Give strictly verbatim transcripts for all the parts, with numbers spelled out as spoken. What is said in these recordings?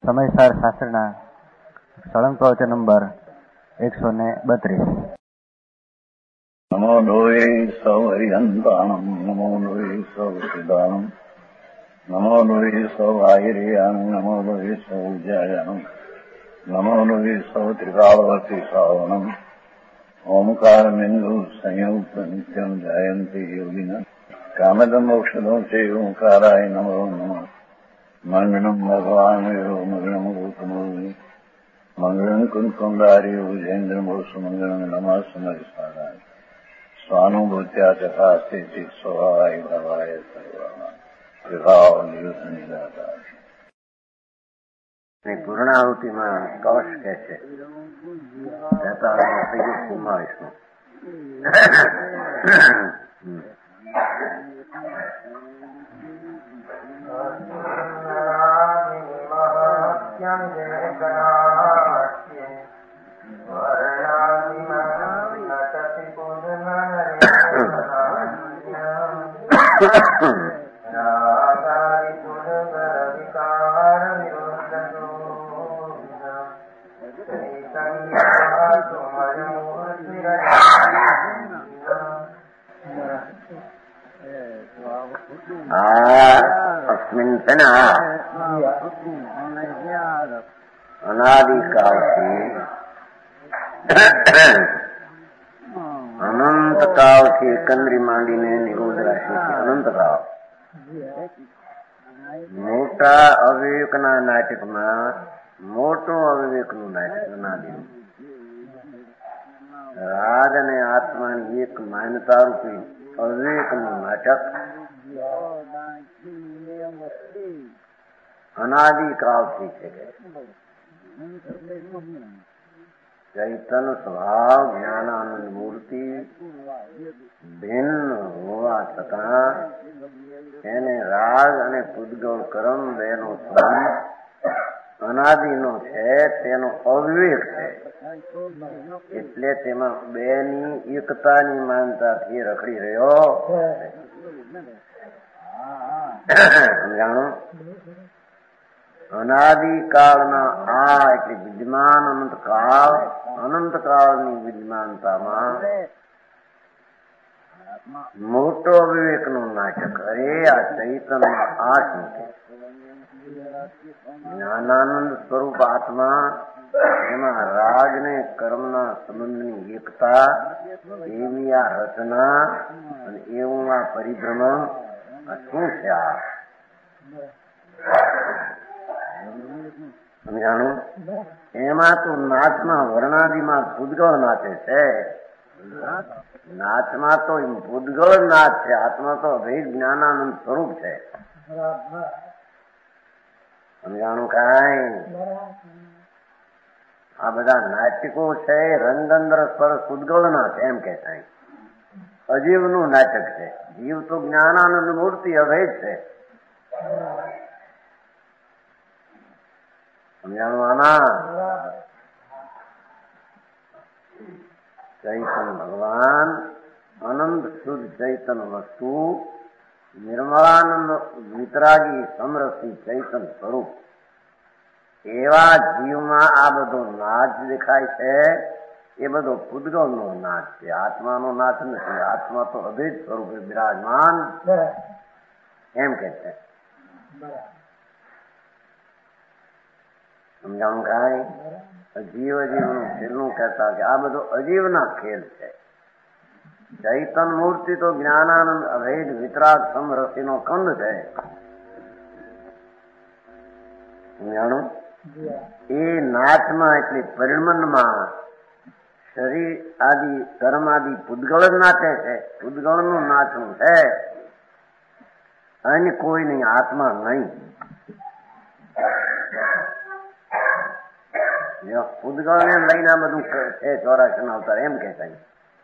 સમયસાર શાસ્ત્રના સળંગ પ્રવચન નંબર એકસો ને બત્રીસ. નમો લોહે સૌ હરિહંતાણમ નમો લોહે સૌ સિદ્ધાનમ નમો લોહે સૌ આહિર્યાન નમો લોહે સૌ જયાનમ નમો લોહે સૌ ત્રિકાળવતી શ્રાવણમ ઓમકાર બિંદુ સંયુક્ત નિત્યમ જયંતી યોગિના કામદમ ઔષધો છે ઓંકારાય નમો નમઃ. મંગળમ ભગવાન મંગળમ ગૌતમોની મંગળમ કુંકુંડારી વિજેન્દ્રમોષ મંગળમ નમઃ સમયસારાય સ્વાનુભૂત્યા ચકાસ્તે સ્વભાવાય ભવાય સર્વા નિદાતા. પૂર્ણાહુતિમાં કવચ કે છે સમાવેશમાં अस्मिन् अनादिकालથી અનંતકાળથી એકંદરી માંડીને નિરોધ રાશિથી અનંતકાળ મોટા અવિવેકના નાટકમાં મોટું અવિવેકનું નાટક અનાદિનું રાગ અને આત્માની એક માન્યતા રૂપી અવિવેકનું નાટક અનાદિકાળથી છે. ચૈતન્ય સ્વભાવ જ્ઞાનાનંદ મૂર્તિ ભિન્ન હોવા છતાં એને રાગ અને પૂદગળ કર્મ બેનો સંબંધ અનાદિનો છે, તેનો અવિવેક છે. એટલે તેમાં બેની એકતાની માનતાથી રખડી રહ્યો સમજાણો. અનાદિકાળના આ એટલે વિદ્યમાન અનંતકાળ અનંતકાળની વિદ્યમાનતામાં મોટો વિવેક નું નાટક. અરે આ ચૈતન્યમાં આ શું છે? જ્ઞાનાનંદ સ્વરૂપ આત્મા, એમાં રાગ ને કર્મના સંબંધની એકતા, એવી આ રચના અને એવું આ પરિભ્રમણ, આ શું છે? આ સમજાણું? એમાં તો નાચમાં વર્ણાદિમાં પૂદગળ નાચે છે. નાચમાં તો પૂદગળ નાચ છે, આત્મા તો અભેદ જ્ઞાનાનંદ સ્વરૂપ છે. સમજાણું? કાંઈ આ બધા નાટકો છે રંગંદર સ્પર્શ પૂદગળના છે એમ કે કાંઈ અજીવનું નાટક છે. જીવ તો જ્ઞાનાનંદ મૂર્તિ અભેદ છે. સમજાણું? આના ચૈતન્ય ભગવાન અનંત શુદ્ધ ચૈતન્ય વસ્તુ નિર્મળાનંદ વિતરાગી સમરસી ચૈતન્ય સ્વરૂપ, એવા જીવમાં આ બધો નાચ દેખાય છે. એ બધો પૂદગળનો નાચ છે, આત્માનો નાચ નથી. આત્મા તો અભેદ સ્વરૂપે બિરાજમાન એમ કે છે. સમજાણું? કાંઈ અજીવ અજીવનું છેલ્લું કહેતા કે આ બધો અજીવના ખેલ છે. ચૈતન મૂર્તિ તો જ્ઞાનાનંદ અભેદ વિતરાગ સમરસીનો કંદ છે. સમજાણું? એ નાચમાં એટલે પરિણમનમાં શરીર આદિ કર્મ આદિ પૂદગળ જ નાચે છે. પૂદગળનું નાચવું છે, અન્ય કોઈ નહીં, આત્મા નહીં. પૂદગળ ને લઈને આ બધું છે ચોરાશી ના અવતાર એમ કે કઈ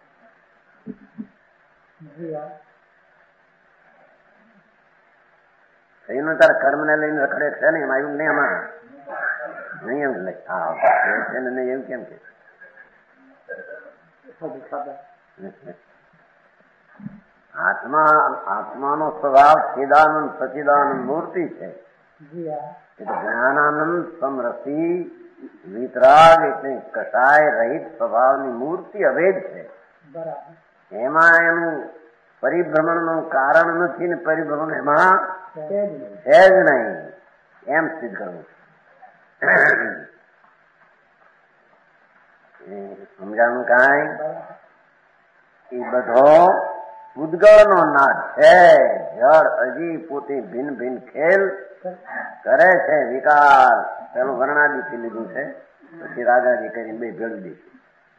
થયું તારે કર્મ ને લઈને રખડે છે ને એમાં આવ્યું નહીં, એમાં નહીં એમ લઈ નહીં એવું કેમ કે આત્મા આત્માનો સ્વભાવ ચિદાનંદ સચિદાનંદ મૂર્તિ છે. એટલે જ્ઞાનાનંદ સમરસી વિતરાગ એટલે કટાય રહિત સ્વભાવની મૂર્તિ અભેદ છે. એમાં એનું પરિભ્રમણનું કારણ નથી ને પરિભ્રમણ એમાં છે જ નહીં એમ સિદ્ધ કરવું. સમજાણું કાંઈ? એ બધો પૂદગળનો નાદ છે. જળ હજી પોતે ભિન્ન ભિન્ન ખેલ કરે છે. વિકાર પેલું વર્ણાદિથી લીધું છે, પછી રાગાદી કરીને બે ભેળવી દઈશું.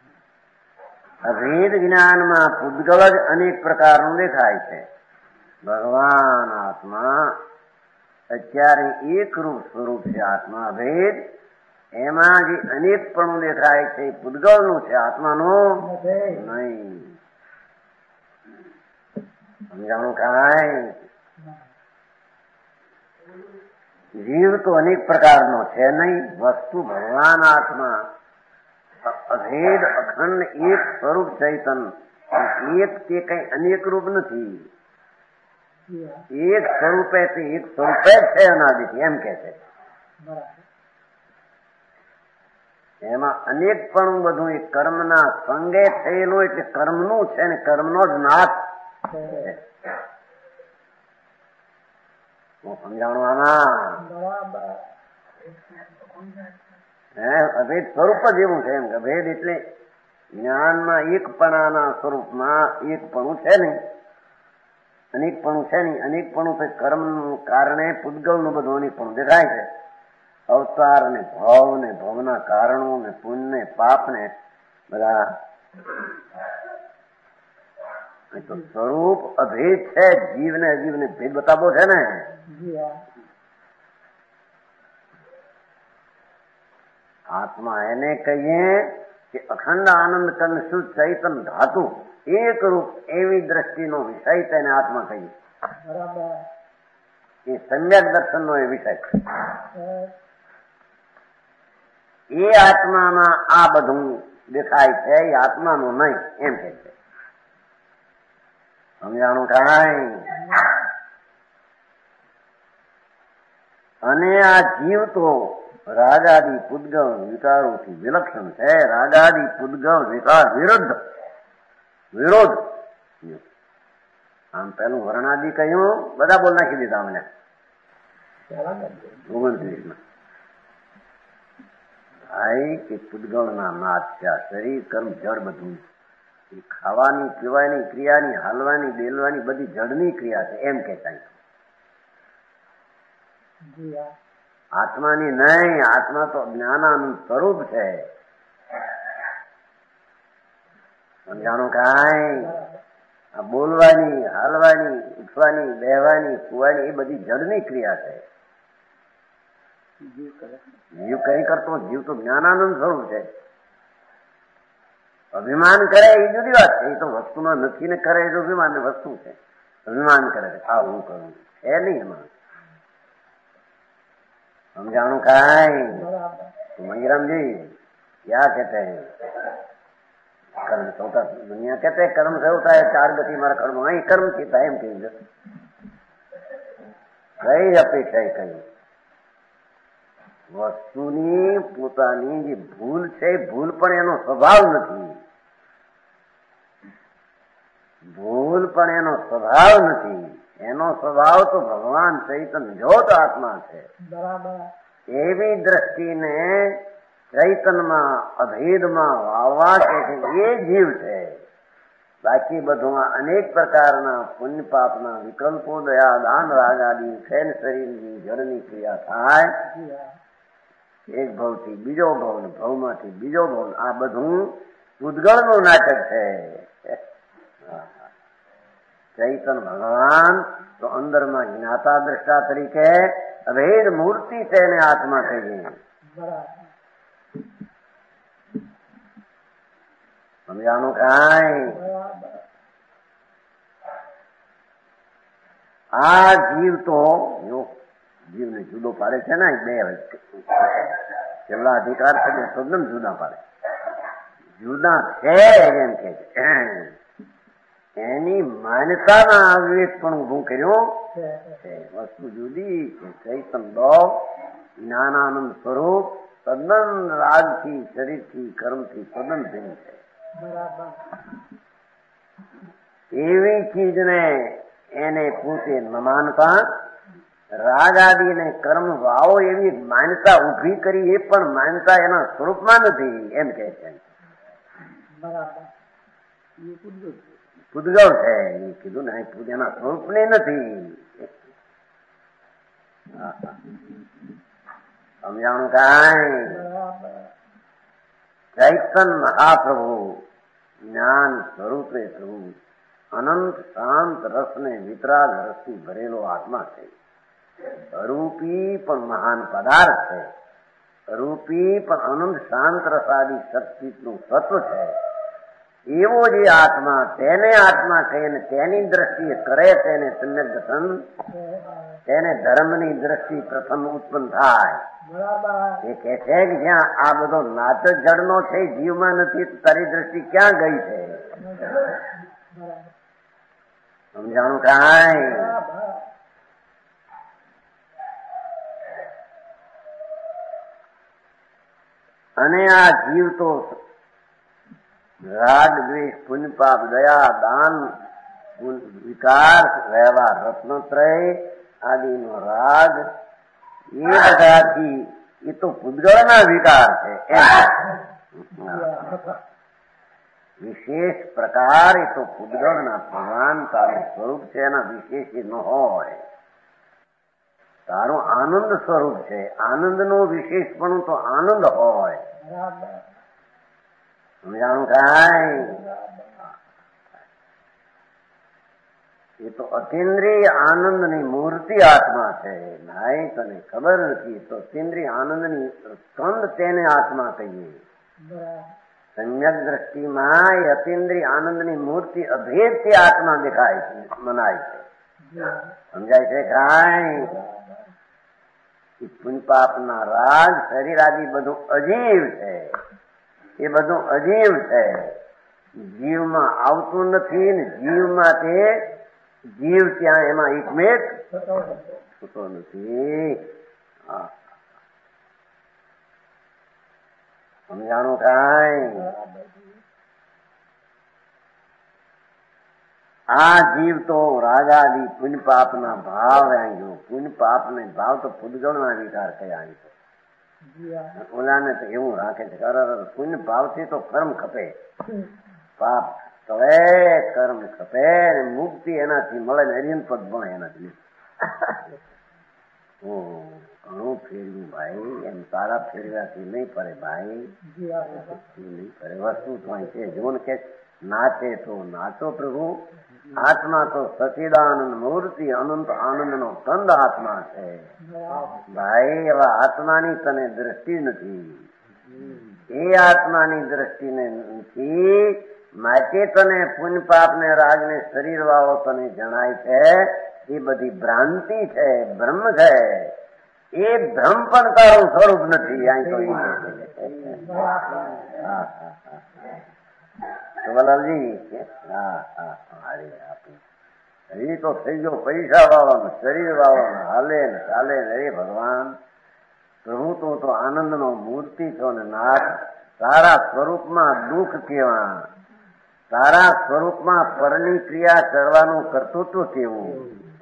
અભેદ જ્ઞાનમાં પૂદગળ જ અનેક પ્રકારનું દેખાય છે. ભગવાન આત્મા અત્યારે એક રૂપ સ્વરૂપ છે. આત્મા અભેદ એમાં જે અનેકપણું દેખાય છે એ પૂદગળનું છે, આત્માનું નહીં. સમજાણું કાંઈ? જીવ તો અનેક પ્રકારનો છે નહીં. વસ્તુ ભગવાન આત્મા અભેદ અખંડ એક સ્વરૂપ ચૈતન. એક તે કઈ અનેક રૂપ નથી. એક સ્વરૂપે તે એક સ્વરૂપે જ છે અનાદિથી એમ કે છે. એમાં અનેકપણું બધું એ કર્મના સંગે થયેલું એટલે કર્મનું છે ને કર્મનો જ નાશ છે. હું સમજાણું આમાં? હે અભેદ સ્વરૂપ જ એવું છે. એમ અભેદ એટલે જ્ઞાનમાં એકપણાના સ્વરૂપમાં એકપણું છે નહીં, અનેકપણું છે નહીં. અનેકપણું તો કર્મનું કારણે પૂદગળનું બધું અનેકપણું દેખાય છે. અવતાર ને ભાવ ને ભવના કારણો ને પુણ્ય ને પાપ ને બધા તો સ્વરૂપ અભેદ છે. જીવ ને અજીવ ને ભેદ બતાવો છે ને. આત્મા એને કહીએ કે અખંડ આનંદ કંદ શુદ્ધ ચૈતન ધાતુ એક રૂપ એવી દ્રષ્ટિનો વિષય તેને આત્મા કહીએ. એ સમ્યક દર્શનનો એ વિષય. એ આત્મામાં આ બધું દેખાય છે, એ આત્માનું નહીં એમ કે છે. સમજાણું કાંઈ? અને આ જીવ તો રાગાદી પૂદગળ વિકારોથી વિલક્ષણ છે. રાગાદી પૂદગળ વિકાર વિરુદ્ધ વિરોધ. આમ પેલું વર્ણાદી કહ્યું, બધા બોલ નાખી દીધા અમને ઓગણત્રીસ માં. ભાઈ કે પૂદગળના નાદ છે. આ શરીર કર્મ જળ બધું ખાવાની પીવાની ક્રિયાની હાલવાની બેલવાની બધી જળની ક્રિયા છે એમ કહેતા. આત્માની નહીં. આત્મા તો જ્ઞાનાનું સ્વરૂપ છે. સમજાણું કાંઈ? આ બોલવાની હાલવાની ઉઠવાની બેહવાની સુવાની એ બધી જળની ક્રિયા છે. જીવ કઈ કરતો? જીવ તો જ્ઞાનાનંદ સ્વરૂપ છે. અભિમાન કરે એ જુદી વાત છે. એ તો વસ્તુમાં નથી ને કરે એ અભિમાન ને વસ્તુ છે. અભિમાન કરે છે આ હું કરું છે નહીં એમાં. समझाणु काई तो मंगीराम जी क्या कहते हैं? कर्म से होता, दुनिया कहते हैं कर्म से होता है चार गति मारा कर्म वही कर्म की टाइम की कई अपेक्षा कई વસ્તુની પોતાની જે ભૂલ છે ભૂલ પણ એનો સ્વભાવ નથી. ભૂલ પણ એનો સ્વભાવ નથી. એનો સ્વભાવ તો ભગવાન ચૈતન્ય જ્યોત આત્મા છે. બરાબર. એવી દ્રષ્ટિને ચૈતન્યમાં અભેદમાં વાવવા કે એ જીવ છે. બાકી બધું અનેક પ્રકારના પુણ્ય પાપના વિકલ્પો દયા દાન રાગ આદિ ખેલ શરીરની જળની ક્રિયા થાય. એક ભવથી બીજો ભવ, ભવમાંથી બીજો ભવ, આ બધું ઉદ્ગળનું નાટક છે. ચૈતન ભગવાન તો અંદરમાં જ્ઞાતા દ્રષ્ટા તરીકે અભેદ મૂર્તિ છે એને આત્મા કહીએ. સમજાણું કાંઈ? આ જીવ તો જો જીવને જુદો પાડે છે ને બે છેલ્લા અધિકાર છે તદ્દન જુદા પાડે. જુદા છે એમ કે છે. એની માન્યતાના અવિવેક પણ ઉભું કર્યું છે. વસ્તુ જુદી છે. ચૈતન ભાવ જ્ઞાનાનંદ સ્વરૂપ તદ્દન રાગથી, શરીરથી, કર્મથી તદ્દન ભિન્ન છે. એવી ચીજને એને પોતે ન માનતા રાગ આદિ ને કર્મ ભાવો એવી માન્યતા ઉભી કરી, એ પણ માન્યતા એના સ્વરૂપમાં નથી એમ કે છે. પૂદગલ છે એ કીધું ને, એના સ્વરૂપની નથી. સમજાણું કાંઈ? ચૈતન મહાપ્રભુ જ્ઞાન સ્વરૂપે પ્રભુ અનંત શાંત રસને વિતરાગ રસથી ભરેલો આત્મા છે. અરૂપી પણ મહાન પદાર્થ છે. અરૂપી પણ અનંત શાંત રસાદી શક્તિનું તત્વ છે. એવો જે આત્મા, તેને આત્મા કહીને તેની દ્રષ્ટિએ કરે તેને સમ્યક દર્શન, તેને ધર્મની દ્રષ્ટિ પ્રથમ ઉત્પન્ન થાય. એ કે છે કે જ્યાં આ બધો નાચ જડનો છે જીવમાં નથી, તારી દ્રષ્ટિ ક્યાં ગઈ છે? સમજાણું કાંઈ? અને આ જીવ તો રાગ, દ્વેષ, પુણ્ય, પાપ, દયા, દાન, વિકાર, વ્યવહાર, રત્નત્રય આદિનો રાગ, એ બધાથી એ તો પૂતગળના વિકાર છે. વિશેષ પ્રકાર એ તો પૂતગળના ભગવાન તારું સ્વરૂપ છે, એના વિશેષ ન હોય. તારું આનંદ સ્વરૂપ છે. આનંદનું વિશેષપણું તો આનંદ હોય. સમજાણું કાંઈ? એ તો અતિન્દ્રિય આનંદની મૂર્તિ આત્મા છે. નાય તને ખબર નથી, તો અતિન્દ્રિય આનંદની સ્કંદ તેને આત્મા કહીએ. સમ્યક દ્રષ્ટિમાં એ અતિન્દ્રિય આનંદની મૂર્તિ અભેદથી આત્મા દેખાય છે, મનાય છે. સમજાય છે કાંઈ? પુણ્ય પાપના રાગ, શરીર આદિ બધું અજીવ છે. એ બધું અજીવ છે. જીવમાં આવતું નથી ને જીવમાં તે જીવ ત્યાં એમાં એકમેક થતો નથી. સમજાણું કાંઈ? આ જીવ તો રાગાદી પુણ્ય પાપના ભાવ આવ્યો. પુણ્ય પાપ ને ભાવ તો પૂતગળના વિકાર કયા. ઓલાને તો એવું રાખે છે, પુણ્ય ભાવથી તો કર્મ ખપે, પાપ તવે કર્મ ખપે, મુક્તિ એનાથી મળે ને અરિયન પદ ભણે એનાથી. ઘણું ફેરવ્યું ભાઈ, એમ તારા ફેરવ્યાથી નહીં પડે ભાઈ, નહીં પડે. વસ્તુ તો અહીં છે. જોન કે નાચે તો નાચો પ્રભુ, આત્મા તો સચિદાનંદ મૂર્તિ અનંત આનંદ નો કંદ આત્મા છે ભાઈ. એવા આત્માની તને દ્રષ્ટિ નથી. એ આત્માની દ્રષ્ટિને નથી માટે તને પુણ્ય પાપ ને રાગ ને શરીર વાળો તને જણાય છે. એ બધી ભ્રાંતિ છે, ભ્રમ છે. એ ભ્રમ પણ તારું સ્વરૂપ નથી. વલાલજી હા હા હારે આપી એ તો થઈ ગયો પૈસા વાળો, શરીર વાળો, હાલે ને ચાલે ને. અરે ભગવાન પ્રભુ તું તો આનંદ નો મૂર્તિ છો ને નાથ. તારા સ્વરૂપમાં દુઃખ કેવા, તારા સ્વરૂપમાં પરની ક્રિયા કરવાનું કર્તૃત્વ કેવું.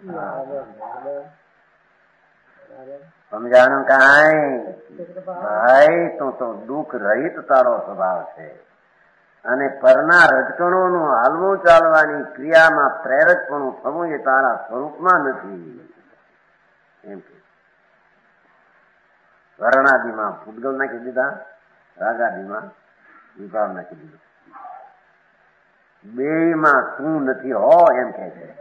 સમજાણું કાંઈ? ભાઈ તું તો દુઃખ રહિત તારો સ્વભાવ છે. અને પરના રજકણોનું હાલવું ચાલવાની ક્રિયામાં પ્રેરકપણું થવું એ તારા સ્વરૂપમાં નથી. એમ કે વર્ણાદિમાં પૂતગલ નાખી દીધા, રાગાદિમાં વિભાવ નાખી દીધું. બે માં તું નથી હો એમ કે છે.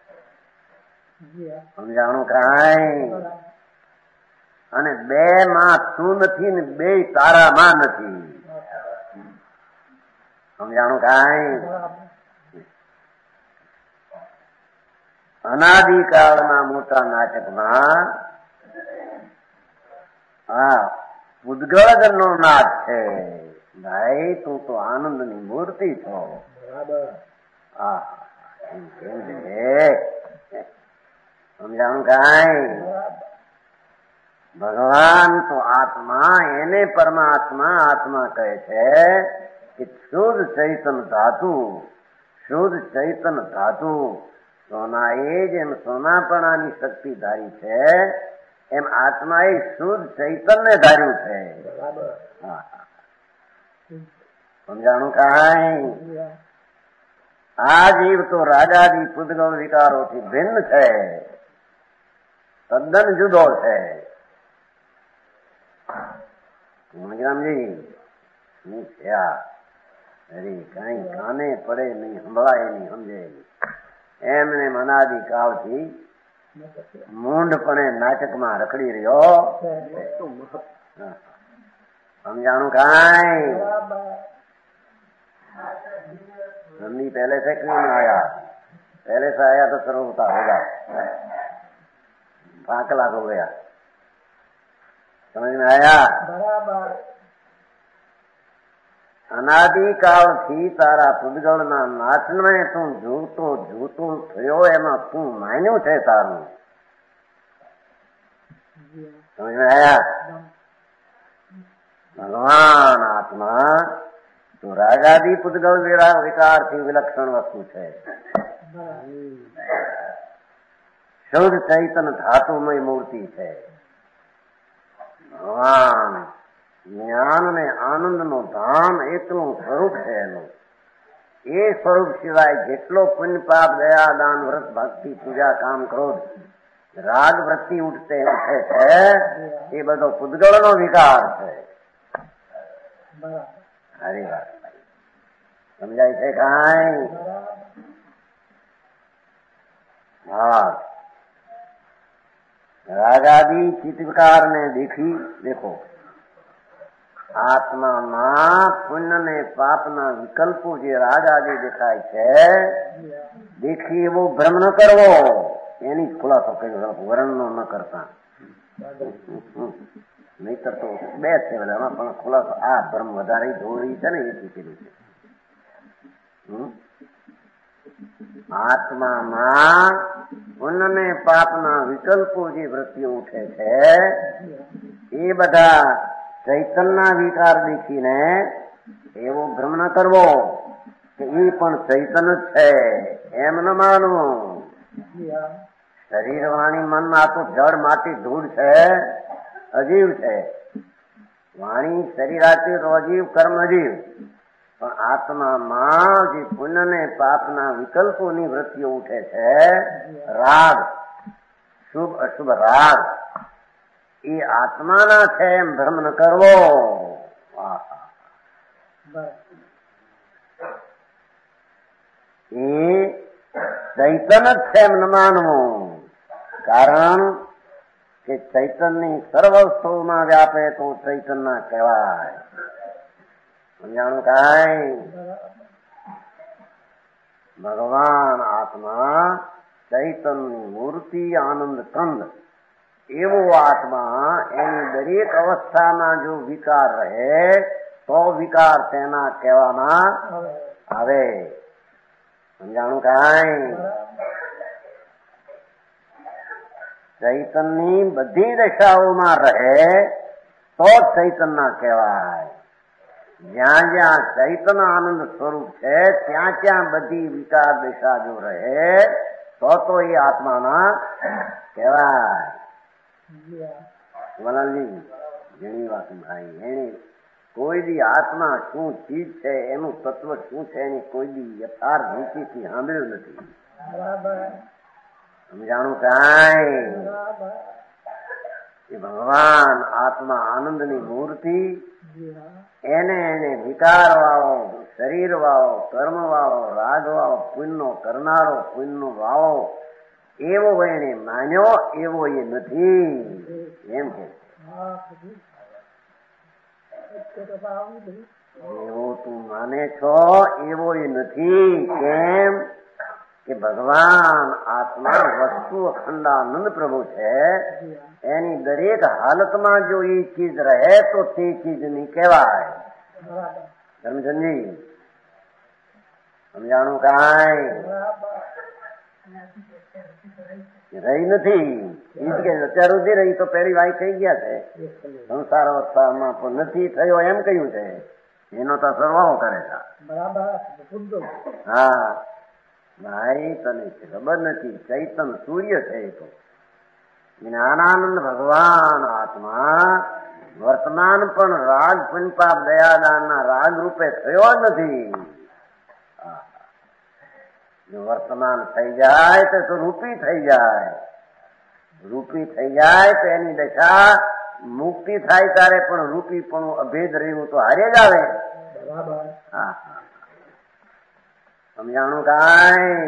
સમજાણું કાંઈ? અને બે માં તું નથી ને બે તારામાં નથી. સમજાણું કાંઈ? અનાદિકાળના મોટા નાટકમાં હા પૂતગળ નો નાદ છે. ભાઈ તું તો આનંદની મૂર્તિ છો. હા સમજાણું કાંઈ? ભગવાન તો આત્મા, એને પરમાત્મા આત્મા કહે છે કે શુદ્ધ ચૈતન ધાતુ, શુદ્ધ ચૈતન ધાતુ સોના એ જેમ સોનાપણાની શક્તિ ધારી છે એમ આત્મા એ શુદ્ધ ચૈતન્ય ધાર્યું છે. સમજાણું કાંઈ? આ જીવ તો રાજાદી પૂતગલ વિકારોથી ભિન્ન છે, તદ્દન જુદો છે. મણિરામજી શું છે આ? અરે કઈ કાને પડે નહીં, સંભળાય નહીં, સમજે નહીં. એમને મનાદી કાળથી મૂંઢપણે નાટકમાં રખડી રહ્યો. સમજાણું કાંઈ? नंदी पहले से क्यों नहीं आया? पहले से आया तो सर्व होता होगा. पाकला हो गया. समझ में आया? बराबर. અનાદિકાળ થી તારા પૂતગળના નાચને તું જોતો જોતો થયો, એમાં તું માન્યું છે તારું. સમજ में आया? ભગવાન આત્મા તો રાગાદી પૂતગલ વિકાર થી વિલક્ષણ વસ્તુ છે. શુદ્ધ ચૈતન ધાતુમય મૂર્તિ છે. ભગવાન જ્ઞાન ને આનંદ નું ધામ એકલું સ્વરૂપ છે એનું. એ સ્વરૂપ સિવાય જેટલો પુણ્ય પાપ દયા દાન વ્રત ભક્તિ પૂજા કામ ક્રોધ રાગ વૃત્તિ ઉઠતે ઉઠે છે એ બધો પૂતગળ નો વિકાર છે. સારી વાત સમજાય છે કાંઈ? હા. રાગાદી ચિત્તવિકાર ને દેખી દેખો, આત્મામાં પુણ્ય ને પાપના વિકલ્પો જે રાગાદી દેખાય છે, દેખી એવો ભ્રમ ન કરવો. એની જ ખુલાસો કર્યો, વર્ણ નો ન કરતા. નહીતર તો બે છે બધામાં, પણ ખુલાસો આ ભ્રમ વધારે દોરી છે ને એથી કર્યું છે. આત્મામાં પુણ્ય ને પાપના વિકલ્પો જે વૃત્તિઓ ઉઠે છે એ બધા ચૈતનના વિકાર દેખીને એવો ભ્રમ ન કરવો કે એ પણ ચૈતન જ છે એમ ન માનવું. શરીર વાણી મન આ તો જળ માટી ધૂળ છે, અજીવ છે. વાણી શરીર આથી તો અજીવ, કર્મ અજીવ. પણ આત્મામાં જે પુણ્ય ને પાપના વિકલ્પોની વૃત્તિઓ ઉઠે છે, રાગ, શુભ અશુભ રાગ, એ આત્માના છે એમ ભ્રમ ન કરવો. એ ચૈતન જ છે એમ ન માનવું. કારણ કે ચૈતનની સર્વ વસ્તુમાં વ્યાપે તો ચૈતન ના કહેવાય. સમજાણું કાંઈ? ભગવાન આત્મા ચૈતનની મૂર્તિ, આનંદ કંદ એવો આત્મા. એની દરેક અવસ્થામાં જો વિકાર રહે તો વિકાર તેના કહેવામાં આવે. સમજાણું કાંઈ? ચૈતનની બધી દશાઓમાં રહે તો ચૈતન ના કહેવાય. જ્યાં જ્યાં ચૈતન આનંદ સ્વરૂપ છે ત્યાં ત્યાં બધી વિકાર દશા જો રહે તો તો એ આત્માના કહેવાય. વલાલજી ઘણી વાત ભાઈ, એને કોઈ દી આત્મા શું ચીજ છે, એનું તત્વ શું છે, એની કોઈ દી યથાર્થ નીતિથી સાંભળ્યું નથી. સમજાણું કાંઈ? એ ભગવાન આત્મા આનંદની મૂર્તિ, એને એને વિકાર વાળો, શરીર વાળો, કર્મ વાળો, રાગ વાળો, પુણ્યનો કરનારો, પુણ્યનો વાળો એવો એને માન્યો એવો એ નથી એમ કે એવો તું માને છો એવો એ નથી. કેમ કે ભગવાન આત્મા વસ્તુ અખંડાનંદ પ્રભુ છે. એની દરેક હાલતમાં જો એ ચીજ રહે તો તે ચીજની કહેવાય. ધર્મચંદજી સમજાણું કાંઈ? રહી નથી કે અત્યાર સુધી રહી તો પહેલી વાય થઈ ગયા છે. સંસાર અવસ્થામાં પણ નથી થયો એમ કહ્યું છે. એનો તો સરવાળો કરે છે. હા ભાઈ તને ખબર નથી, ચૈતન સૂર્ય છે એ તો જ્ઞાનાનંદ ભગવાન આત્મા વર્તમાન પણ રાગ પુણ્યપાપ દયાદાનના રાગ રૂપે થયો જ નથી. જો વર્તમાન થઈ જાય તો રૂપી થઈ જાય. રૂપી થઈ જાય તો એની દશા મુક્તિ થાય ત્યારે પણ રૂપી પણ અભેદ રહ્યું તો હારે જ આવે. હા સમજાણું કાંઈ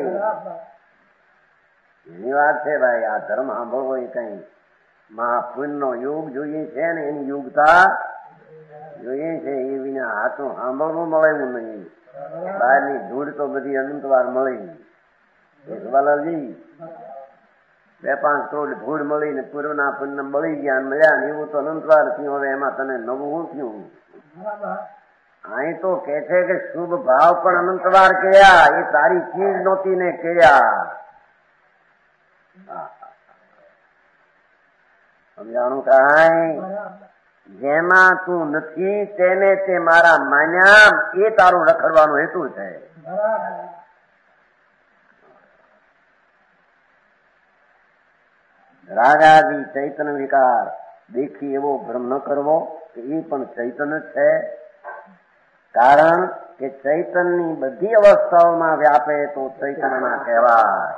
એની વાત છે ભાઈ. આ ધર્મ સાંભળવો એ કઈ મહાપુણ્ય નો યુગ જોઈએ છે ને એની યુગતા જોઈએ છે. એ વિના હાથું સાંભળવું મળે એવું નહીં. બહારની ધૂળ તો બધી અનંત વાર મળી. જવાલાલજી બે પાંચ કરોડ ધૂળ મળી ને પૂર્વના પુણ્ય બળી ગયા મળ્યા ને એવું તો અનંત વાર થયું. હવે એમાં તને નવું શું થયું? અહીં તો કે છે કે શુભ ભાવ પણ અનંત વાર કયા. એ તારી ચીજ નહોતી ને કયા. સમજાણું કાંઈ? જેમાં તું નથી તેને તે મારા માન્યા, એ તારું રખડવાનો હેતુ છે. રાગાદી ચૈતન્ય વિકાર દેખી એવો ભ્રમ ન કરવો કે એ પણ ચૈતન્ય છે. કારણ કે ચૈતન્યની બધી અવસ્થાઓમાં વ્યાપે તો ચૈતન્યના કહેવાય.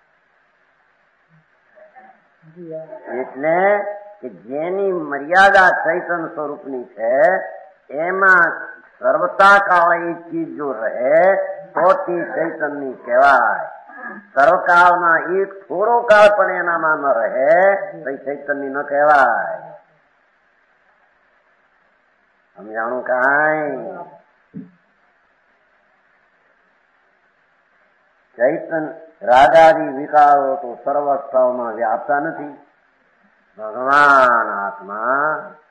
એટલે કે જેની મર્યાદા ચૈતન્ય સ્વરૂપની છે એમાં સર્વતા કાળ એ ચીજ જો રહે તો તે ચૈતન્યની કહેવાય. સર્વકાળમાં એક થોડો કાળ પણ એનામાં ન રહે તો ચૈતન્ય ન કહેવાય. સમજાણું કાંઈ? ચૈતન્ય રાગાદી વિકારો તો સર્વસ્થાઓમાં વ્યાપતા નથી. ભગવાન આત્મા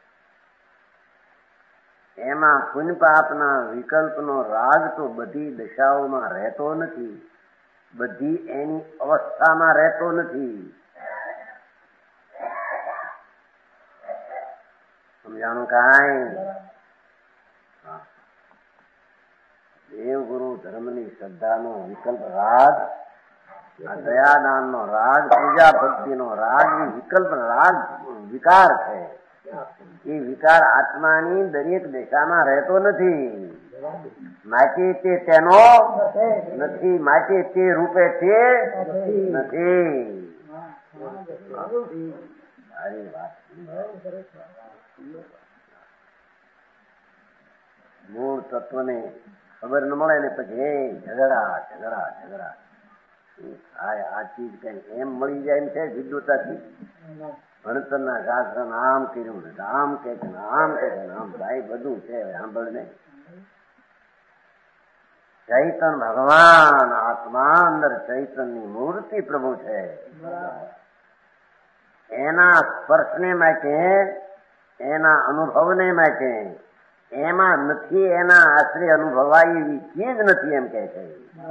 એમાં પુણ્ય પાપના વિકલ્પનો રાગ તો બધી દશાઓમાં રહેતો નથી. બધી એની અવસ્થામાં રહેતો નથી. સમજાણું કાંઈ? દેવગુરુ ધર્મની શ્રદ્ધાનો વિકલ્પ રાગ, આ દયાદાન નો રાગ, પૂજા ભક્તિ નો રાગ એ વિકલ્પ રાગ વિકાર છે. એ વિકાર આત્માની દરેક દિશામાં રહેતો નથી. માટે તે તેનો નથી. માટે તે રૂપે તે નથી. સારી વાત. મૂળ તત્વને ખબર ન મળે ને પછી એ ઝઘડા ઝઘડા ઝઘડા આ ચીજ કઈ એમ મળી જાય એમ છે વિદ્યુતાથી. ભણતરના શાસ્ત્ર આમ કર્યું ને આમ કે આમ કે આમ ભાઈ બધું છે સાંભળ ને. ચૈતન ભગવાન આત્મા અંદર ચૈતનની મૂર્તિ પ્રભુ છે. એના સ્પર્શને માટે એના અનુભવને માટે એમાં નથી એના આશરે અનુભવાય એવી ચીજ નથી એમ કે છે.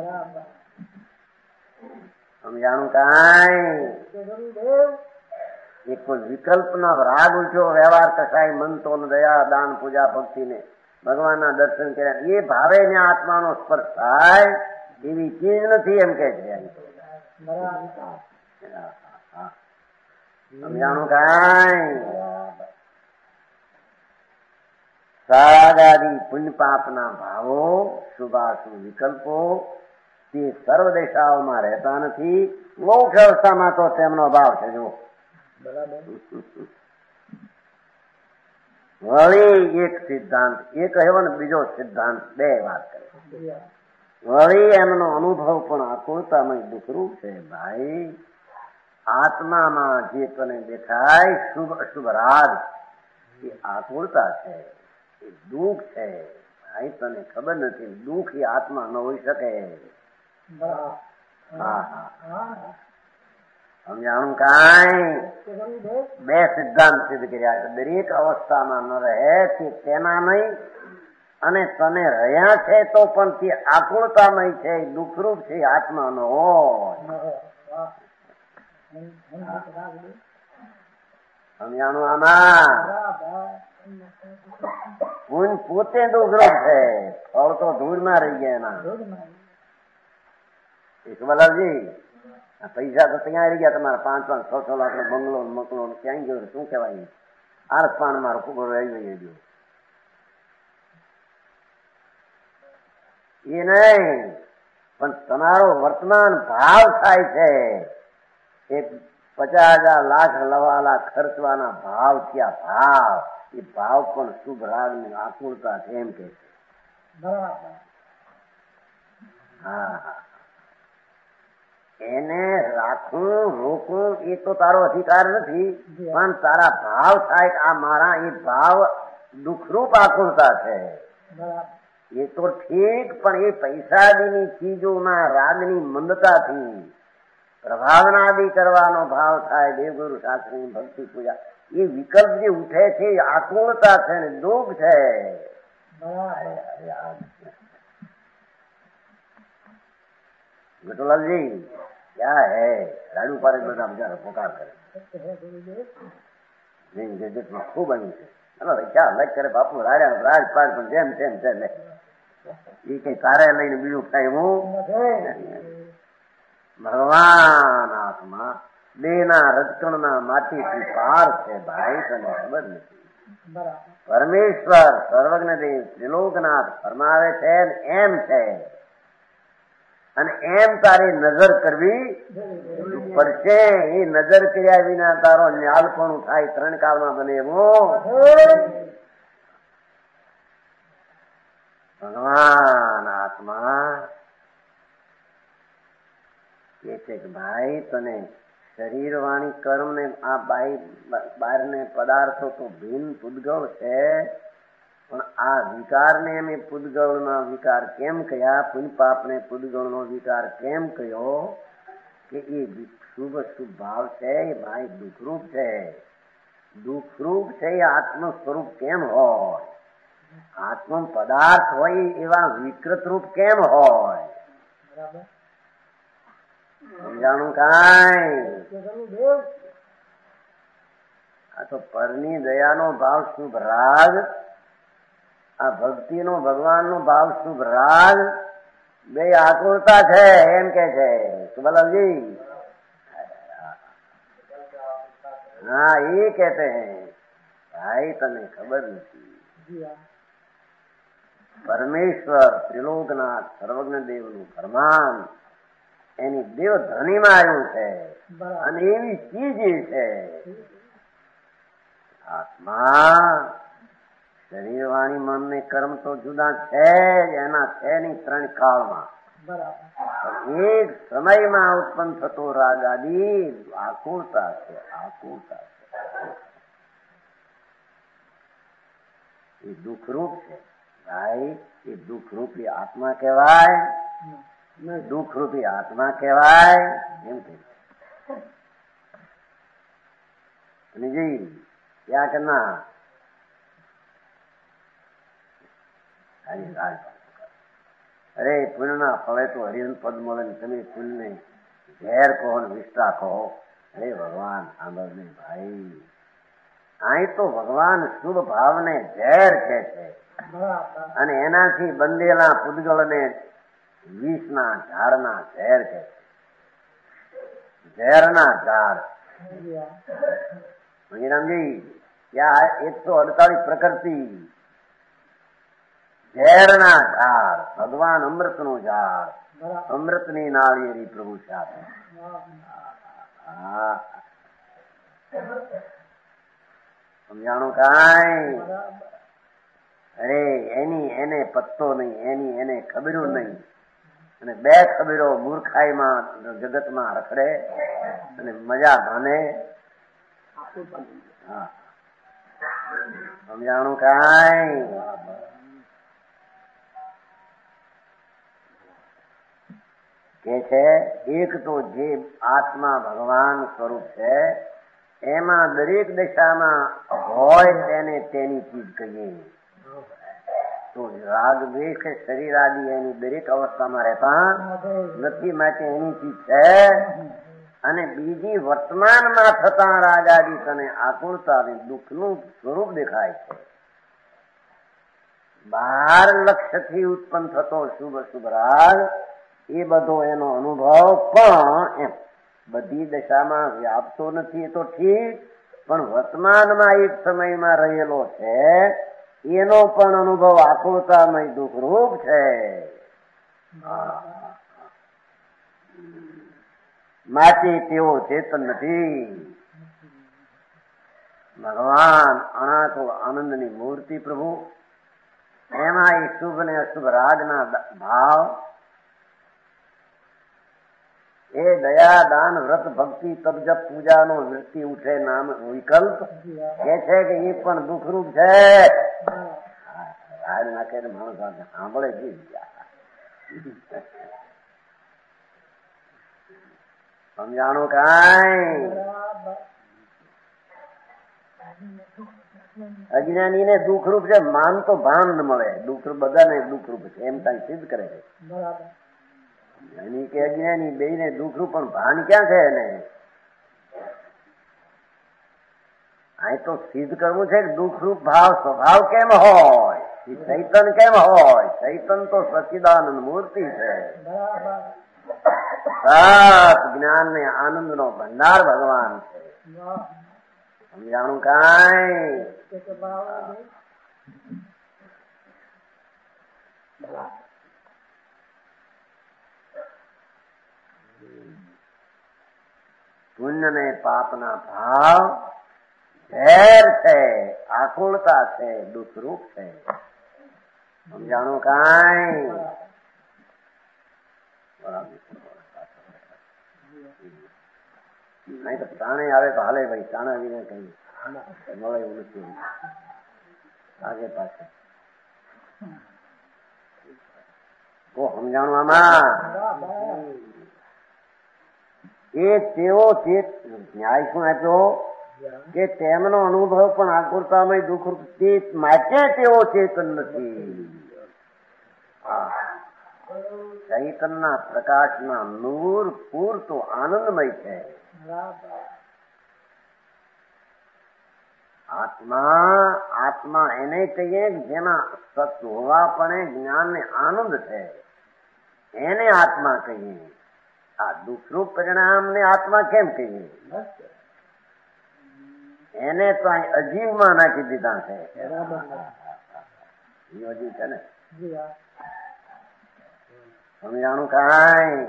સમજાણું કાંઈ? એ કોઈ વિકલ્પના રાગ ઉઠ્યો વ્યવહાર કસાય મનતો દયા દાન પૂજા ભક્તિ ને ભગવાનના દર્શન કર્યા એ ભાવે ને આત્માનો સ્પર્શ થાય એવી ચીજ નથી એમ કે છે. સમજાણું કાંઈ? સારાગાદી પુણ્ય પાપના ભાવો શુભાશુભ વિકલ્પો તે સર્વ દિશાઓમાં રહેતા નથી. મોક્ષ અવસ્થામાં તો તેમનો ભાવ છે. જો વળી એક સિદ્ધાંત એ કહ્યો ને બીજો સિદ્ધાંત બે વાત કરે. વળી એમનો અનુભવ પણ આકુળતામય દુઃખરૂપ છે. ભાઈ આત્મામાં જે તને દેખાય શુભ અશુભ રાગ એ આકુળતા છે, એ દુઃખ છે. ભાઈ તને ખબર નથી દુઃખ એ આત્મા ન હોઈ શકે. હા હા સમજાણું કાંઈ? બે સિદ્ધાંત સિદ્ધ કર્યા છે. દરેક અવસ્થામાં ન રહે તે તેના નહીં અને તને રહ્યા છે તો પણ તે આકુળતામય છે, દુઃખરૂપ છે, આત્મા નો હોય. સમજાણું આમાં પોતે દુઃખરૂપ છે, ફળ તો ધૂળમાં રહી ગયા એના. ઇકબાલજી પૈસા તો ત્યાં રહી ગયા તમારા, પાંચ પાંચ છ છ લાખ નો બંગલો મકલો ક્યાંય ગયો, શું કહેવાય આરસ પાણ મારો કુકડો રહી ગયો એ નહીં, પણ તમારો વર્તમાન ભાવ થાય છે એ પચાસ હજાર લાખ લવાલા ખર્ચવાના ભાવ થયા. ભાવ એ ભાવ પણ શુભ રાગ ની આકુળતા છે એમ કે છે. હા, એને રાખવું રોકવું એ તો તારો અધિકાર નથી, પણ તારા ભાવ થાય આ મારા એ ભાવ દુઃખરૂપ આકુળતા છે એ તો ઠીક, પણ એ પૈસાદીની ચીજોમાં રાગની મંદતાથી પ્રભાવનાદિ કરવાનો ભાવ થાય, દેવગુરુ શાસ્ત્રી ભક્તિ પૂજા એ વિકલ્પ જે ઉઠે છે એ આકુળતા છે ને દુઃખ છે. ગટુલાલજી ક્યાં હે રાડુ પાડે બધા બજાર પોકાર કરે જગતમાં ખૂબ આવ્યું છે. ક્યાં લખ કરે બાપુ રાડ્યા રાજપાડ પણ જેમ તેમ છે લે એ કઈ તારે લઈને બીજું કઈ હું ભગવાન આત્મા દેહના રજકણના માટીથી પાર છે ભાઈ, તને ખબર નથી. પરમેશ્વર સર્વજ્ઞ દેવ ત્રિલોકનાથ ફરમાવે છે એમ છે, અને એમ તારી નજર કરવી પડશે. એ નજર કર્યા વિના તારો ન્યાલપણું થાય ત્રણ કાળમાં બને એવું ભગવાન આત્મા કે છે કે ભાઈ તને શરીર વાણી કર્મ ને આ બહાર ને પદાર્થો તો ભિન્ન પૂદગળ છે, પણ આ વિકાર ને અમે પૂદગળ ના વિકાર કેમ કહ્યા, પુન પાપ ને પૂદગળ નો વિકાર કેમ કહ્યો કે એ શુભ શુભ ભાવ છે એ ભાઈ દુઃખરૂપ છે. દુઃખરૂપ છે એ આત્મ સ્વરૂપ કેમ હોય, આત્મ પદાર્થ હોય એવા વિકૃત રૂપ કેમ હોય? સમજાણું કાંઈ? આ તો પરની દયાનો ભાવ શુભ રાગ, આ ભક્તિ નો ભગવાન નો ભાવ શુભ રાગ બે આકુળતા છે એમ કે છે સુબલજી. हाँ ये कहते हैं भाई तने खबर नहीं, પરમેશ્વર ત્રિલોકનાથ સર્વજ્ઞ દેવ નું ફરમાન એની દેવ ધણીમાં આવ્યું છે, અને એવી ચીજ છે આત્મા. શરીર વાણી મન ને કર્મ તો જુદા છે જ, એના છે નહીં ત્રણ કાળમાં. એક સમયમાં ઉત્પન્ન થતો રાગ આદિ આકુળતા છે, આકુળતા છે એ દુઃખરૂપ છે ભાઈ. એ દુઃખરૂપી આત્મા કહેવાય, દુઃખરૂપી આત્મા કહેવાય એમ કે જી ક્યાં કરના અરે પુણ્ય ના ફળે તો હરિહન પદ મળે ને તમે પુણ્ય ઝેર કહો ને વિષ્ટા કહો. અરે ભગવાન સાંભળ ને ભાઈ, અહીં તો ભગવાન શુભ ભાવને ઝેર કહે છે, અને એનાથી બંધેલા પૂદગળને વિષના ઝાડના ઝેર કહે છે. ઝેરના ઝાડ મંગીરામજી ત્યાં એકસો અડતાલીસ પ્રકૃતિ ઝેરના ઝાડ, ભગવાન અમૃત નું ઝાડ, અમૃત ની નાળિયેરી પ્રભુ સાથે. સમજાણું કાંઈ? અરે એની એને પત્તો નહીં, એની એને ખબરું નહીં, અને બે ખબરો મૂર્ખાઈમાં જગતમાં રખડે અને મજા માને. સમજાણું કાંઈ? કે છે એક તો જે આત્મા ભગવાન સ્વરૂપ છે એમાં દરેક દશામાં હોય તેને તેની ચીજ કહીએ તો રાગ દ્વેષ કે શરીર આદિ એની દરેક અવસ્થામાં રહેતા નથી, માટે એની ચીજ છે અને બીજી વર્તમાનમાં થતા રાગાદી તને આકુળતા અને દુઃખનું સ્વરૂપ દેખાય છે. બહાર લક્ષ્યથી ઉત્પન્ન થતો શુભ શુભ રાગ એ બધો એનો અનુભવ પણ એમ બધી દશામાં વ્યાપતો નથી. એ તો ઠીક, પણ વર્તમાનમાં એક સમયમાં રહેલો છે એનો પણ અનુભવ આકુળતામય દુઃખરૂપ છે. માટે તેઓ ચેતન નથી. ભગવાન અનાતો આનંદની મૂર્તિ પ્રભુ, એમાં એ શુભ ને અશુભ રાગના ભાવ, એ દયા દાન વ્રત ભક્તિ તપ જપ પૂજાનો વૃત્તિ ઉઠે નામ વિકલ્પ એ છે કે એ પણ દુઃખરૂપ છે. રાગ નાખે માણસ સાંભળે છે. સમજાણું કાંઈ? અજ્ઞાની ને દુઃખરૂપ છે. માન તો ભાન ન મળે. દુઃખ બધાને દુઃખરૂપ છે એમ કઈ સિદ્ધ કરે છે. જ્ઞાની કે અજ્ઞાની બે ને દુઃખરૂપ, પણ ભાન ક્યાં છે એને? અહીં તો સિદ્ધ કરવું છે કે દુઃખરૂપ ભાવ સ્વભાવ કેમ હોય, ચૈતન કેમ હોય. ચૈતન તો સચ્ચિદાનંદ મૂર્તિ છે. સત જ્ઞાન ને આનંદ નો ભંડાર ભગવાન છે. સમજાણું કાંઈ? પુણ્ય ને પાપના ભાવ ઝેર છે, આકુળતા છે, દુઃખરૂપ છે. સમજાણું કાંઈ? નહીં તો પ્રાણે આવે તો હાલે ભાઈ, પ્રાણા વિના કઈ મળે એવું નથી. આગે પાછળ તો સમજાણું આમાં એ તેઓ ન્યાય શું આપ્યો કે તેમનો અનુભવ પણ આકુરતામય દુઃખ માટે તેઓ ચેતન નથી. ચૈતનના પ્રકાશના નૂર પૂરતો આનંદમય છે. આત્મા આત્મા એને કહીએ જેના સત હોવા પણ જ્ઞાન ને આનંદ છે, એને આત્મા કહીએ. આ દુઃખરૂપ પરિણામ ને આત્મા કેમ કહીએ? એને તો અહીં અજીવમાં નાખી દીધા છે. અજીવ છે ને? સમજાણું કાંઈ?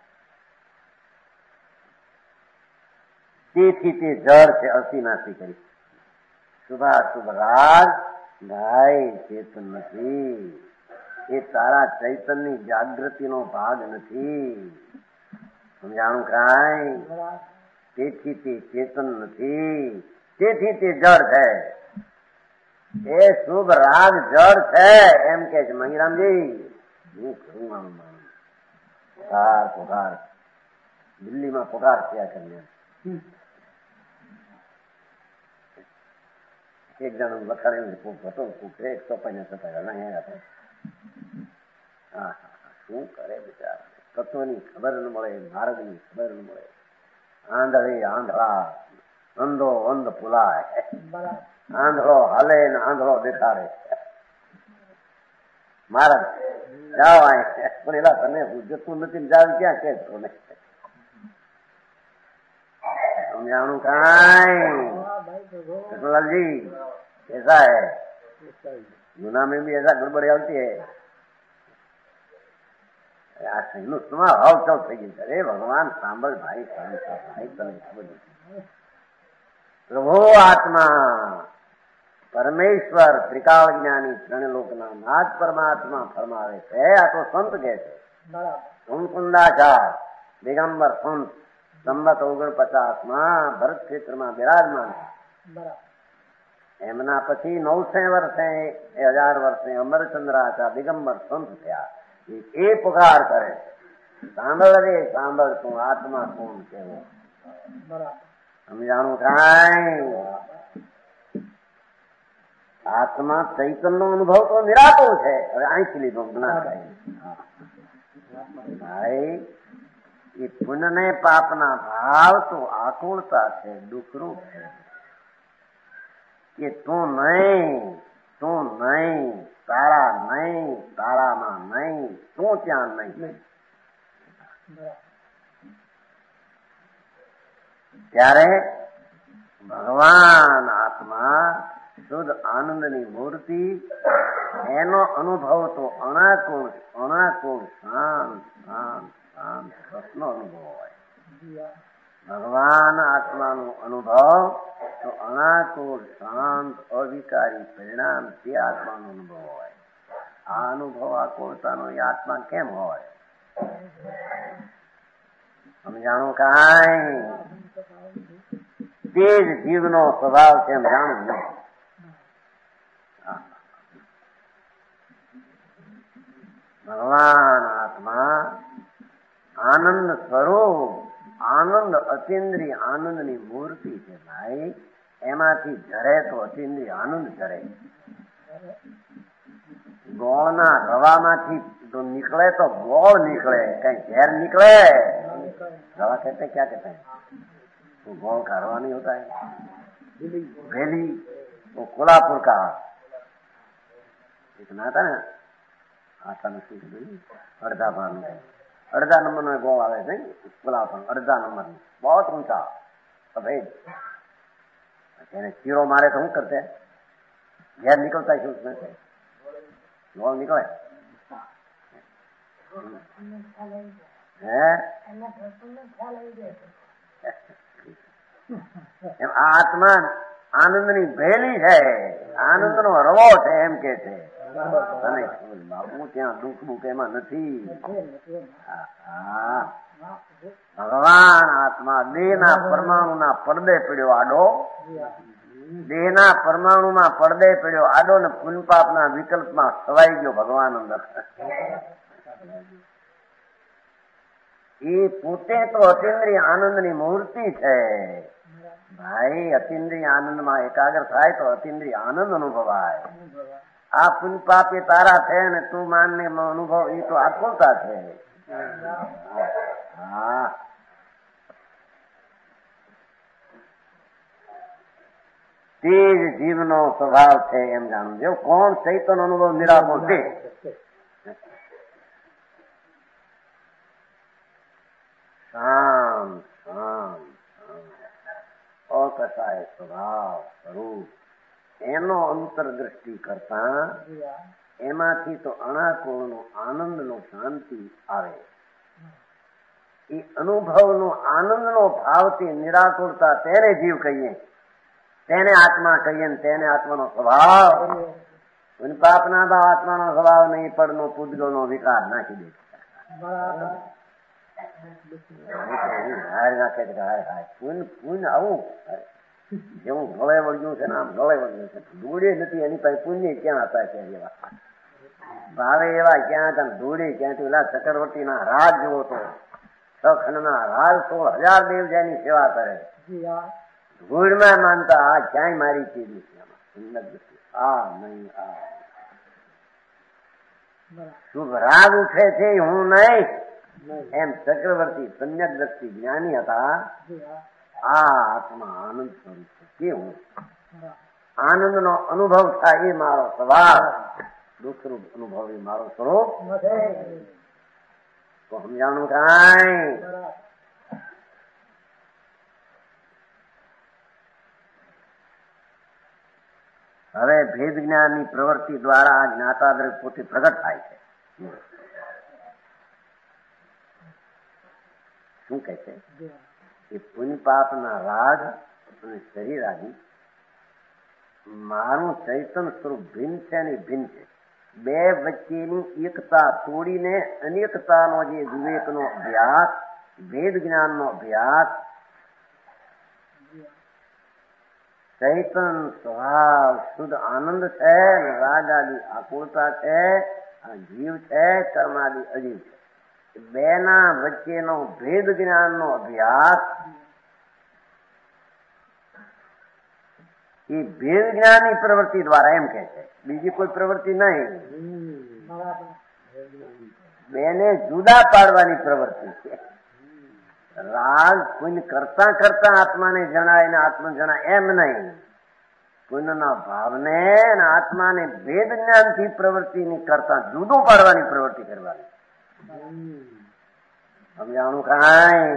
તેથી તે જળ છે, અસીનાથી કરી. શુભાશુભ રાગ ભાઈ ચેતન નથી. એ તારા ચૈતનની જાગૃતિનો ભાગ નથી. સમજાણું કાંઈ? તેથી તે ચેતન નથી. તેથી તે જળ છે. એ શુભ રાગ જળ છે એમ કે છે મહિરામજી. હું કરું આમ પુકાર પુકાર દિલ્હીમાં પુકાર થયા કરીને એક જણ લખાડ્યું હતો એકસો પચાસ હા શું કરે બિચારા? તત્વની ખબર ન મળે, માર્ગની ખબર ન મળે. આંધળી આંધળા, અંધો અંધ પુલાય. આંધળો હાલે ને આંધળો દેખાડે. મહારાજ જાઓ પણ એલા તને જતું નથી જાવ ક્યાં કે તને समझाणु काई कृष्णलाल जी ऐसा है, गुना में भी ऐसा गड़बड़ी આવતી है. આ સહીનું તમારા હાવ ચાવ થઈ ગયું. અરે ભગવાન સાંભળ ભાઈ, ભાઈ તને ખબર નથી. પ્રભુ આત્મા પરમેશ્વર ત્રિકાળ જ્ઞાની ત્રણ લોકના નાથ પરમાત્મા ફરમાવે છે. આ તો સંત કે છે. કુંકુંદાચાર દિગંબર સંત સંમત ઓગણપચાસ માં ભરત ક્ષેત્રમાં બિરાજમાન. એમના પછી નવસે વર્ષે હજાર વર્ષે અમરચંદ્રાચાર દિગંબર સંત થયા. એ પુકાર કરે, સાંભળ રે સાંભળ તું આત્મા કોણ કેવો. સમજાણું કાંઈ? આત્મા ચૈતન્ય નો અનુભવ તો નિરાતો છે. હવે અહીંથી લીધો ના કાંઈ ભાઈ, એ પુણ્ય ને પાપના ભાવ તો આકુળતા છે, દુઃખરૂપ છે. કે તું નહીં, તું નહીં, તારા નહીં, તારામાં નહીં, તું ત્યાં નહીં. ત્યારે ભગવાન આત્મા શુદ્ધ આનંદની મૂર્તિ, એનો અનુભવ તો અણાકુળ અણાકુળ શાંત શાંત શાંત રસનો અનુભવ હોય. ભગવાન આત્માનો અનુભવ તો અણાકુળ શાંત અવિકારી પરિણામ તે આત્માનો અનુભવ હોય. આ અનુભવ આકુળતાનો એ આત્મા કેમ હોય? સમજાણું કાંઈ? તે જ જીવનો સ્વભાવ છે એમ જાણવું નહીં. ભગવાન આત્મા આનંદ સ્વરૂપ, આનંદ અતિન્દ્રિય આનંદની મૂર્તિ છે ભાઈ. એમાંથી ઝરે તો અતિન્દ્રિય આનંદ ઝરે. ગોળના રવામાંથી નીકળે તો ગોળ નીકળે, કઈ ઝેર નીકળે. रवा कहते क्या कहते हैं? वो गोल का रवा नहीं होता है, भेली. वो कोल्हापुर का इतना आता ना आता नहीं. अर्धा भान अर्धा नंबर में गोल आवे थे कोल्हापुर, अर्धा नंबर में बहुत ऊंचा सफेद. चीरो मारे तो हम करते हैं, घेर निकलता है उसमें से, गोल निकले આત્મા આનંદની ભેલી છે, આનંદનો રવો છે એમ કે છે. અને બાપુ ત્યાં દુઃખ બુખ એમાં નથી. ભગવાન આત્મા દેહના પરમાણુના પડદે પડ્યો આડો, દેહના પરમાણુમાં પડદે પડ્યો આડો ને પુનપાપના વિકલ્પમાં સવાઈ ગયો ભગવાન અંદર. એ પોતે તો અતિન્દ્રિય આનંદની મૂર્તિ છે ભાઈ. અતિન્દ્રિય આનંદમાં એકાગ્ર થાય તો અતિન્દ્રિય આનંદ અનુભવાય. આ પુનપાપ એ તારા છે ને તું માનને અનુભવ એ તો આત્મતા છે. હા, તે જ જીવનો સ્વભાવ છે એમ જાણવું. જો કોણ ચૈતન્ય અનુભવ નિરાકુળ છે, શાંત શાંત અકસાય સ્વભાવ સ્વરૂપ, એનો અંતરદ્રષ્ટિ કરતા એમાંથી તો અણાકુળનો આનંદનો શાંતિ આવે. એ અનુભવનો આનંદનો ભાવથી નિરાકુળતા તેને જીવ કહીએ, તેને આત્મા કહીએ, તેને આત્માનો સ્વભાવ. પાપના ભાવ આત્માનો સ્વભાવ નહીં, પડનો પૂતગલનો વિકાર નાખી દે. આવું જેવું ગળે વળ્યું છે ને આમ ગળે વળ્યું છે, ધૂળે નથી એની પાસે પુણ્ય ક્યાં હતા છે એવા ભાવે એવા ક્યાં હતા, ધૂળે ક્યાંથી. ઓલા ચક્રવર્તી ના રાજ જેવો તો છ ખંડ ના રાજ સોળ હજાર દેવ જેની સેવા કરે, ધૂળમાં માનતા આ ક્યાંય મારી ચીજ નથી. આ નહીં આ શુભ રાગ ઉઠે છે હું નહીં એમ ચક્રવર્તી સમ્યક દ્રષ્ટિ જ્ઞાની હતા. આ આત્મા આનંદ સ્વરૂપ છે. કેવું આનંદ નો અનુભવ થાય એ મારો સ્વભાવ, દુઃખરૂપ અનુભવ એ મારો સ્વરૂપ. તો સમજાણું કાંઈ? હવે ભેદ જ્ઞાનની પ્રવૃત્તિ દ્વારા આ જ્ઞાતાદ્રવ્ય પોતે પ્રગટ થાય છે. શું કહે છે? એ પુણ્ય પાપના રાગ અને શરીર આદિ મારું ચૈતન્ય સ્વરૂપ ભિન્ન છે અને ભિન્ન છે. બે વચ્ચેની એકતા તોડીને અનેકતાનો જે વિવેકનો અભ્યાસ, ભેદ જ્ઞાનનો અભ્યાસ, ચૈતન્ય સ્વભાવ શુદ્ધ આનંદ છે, રાગ આદિ આકુળતા છે, આ જીવ છે, કર્મ આદિ અજીવ છે. બે ના વચ્ચેનો ભેદ જ્ઞાનનો અભ્યાસ, એ ભેદ જ્ઞાનની પ્રવૃત્તિ દ્વારા એમ કે છે, બીજી કોઈ પ્રવૃત્તિ નહીં. બેને જુદા પાડવાની પ્રવૃત્તિ છે. રાગ પુણ્ય કરતા કરતા આત્માને જણાય ને આત્મા જણાય એમ નહીં. પુણ્યના ભાવને અને આત્માને ભેદ જ્ઞાનથી પ્રવૃત્તિની કરતા જુદું પાડવાની પ્રવૃત્તિ કરવાની. સમજાણું કાંઈ?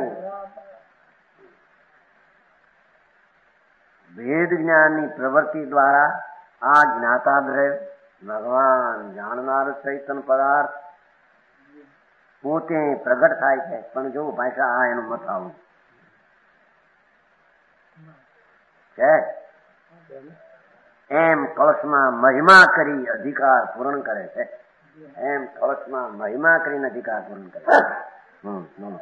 ભેદ જ્ઞાનની પ્રવૃત્તિ દ્વારા આ જ્ઞાતા દ્રવ્ય ભગવાન જાણનાર ચૈતન્ય પદાર્થ પોતે પ્રગટ થાય છે. પણ જો ભાષા આ એનું મત આવું છે એમ કળશમાં મહિમા કરી અધિકાર પૂર્ણ કરે છે. એમ કળશમાં મહિમા કરીને અધિકાર પૂર્ણ કરે છે. હમ હમ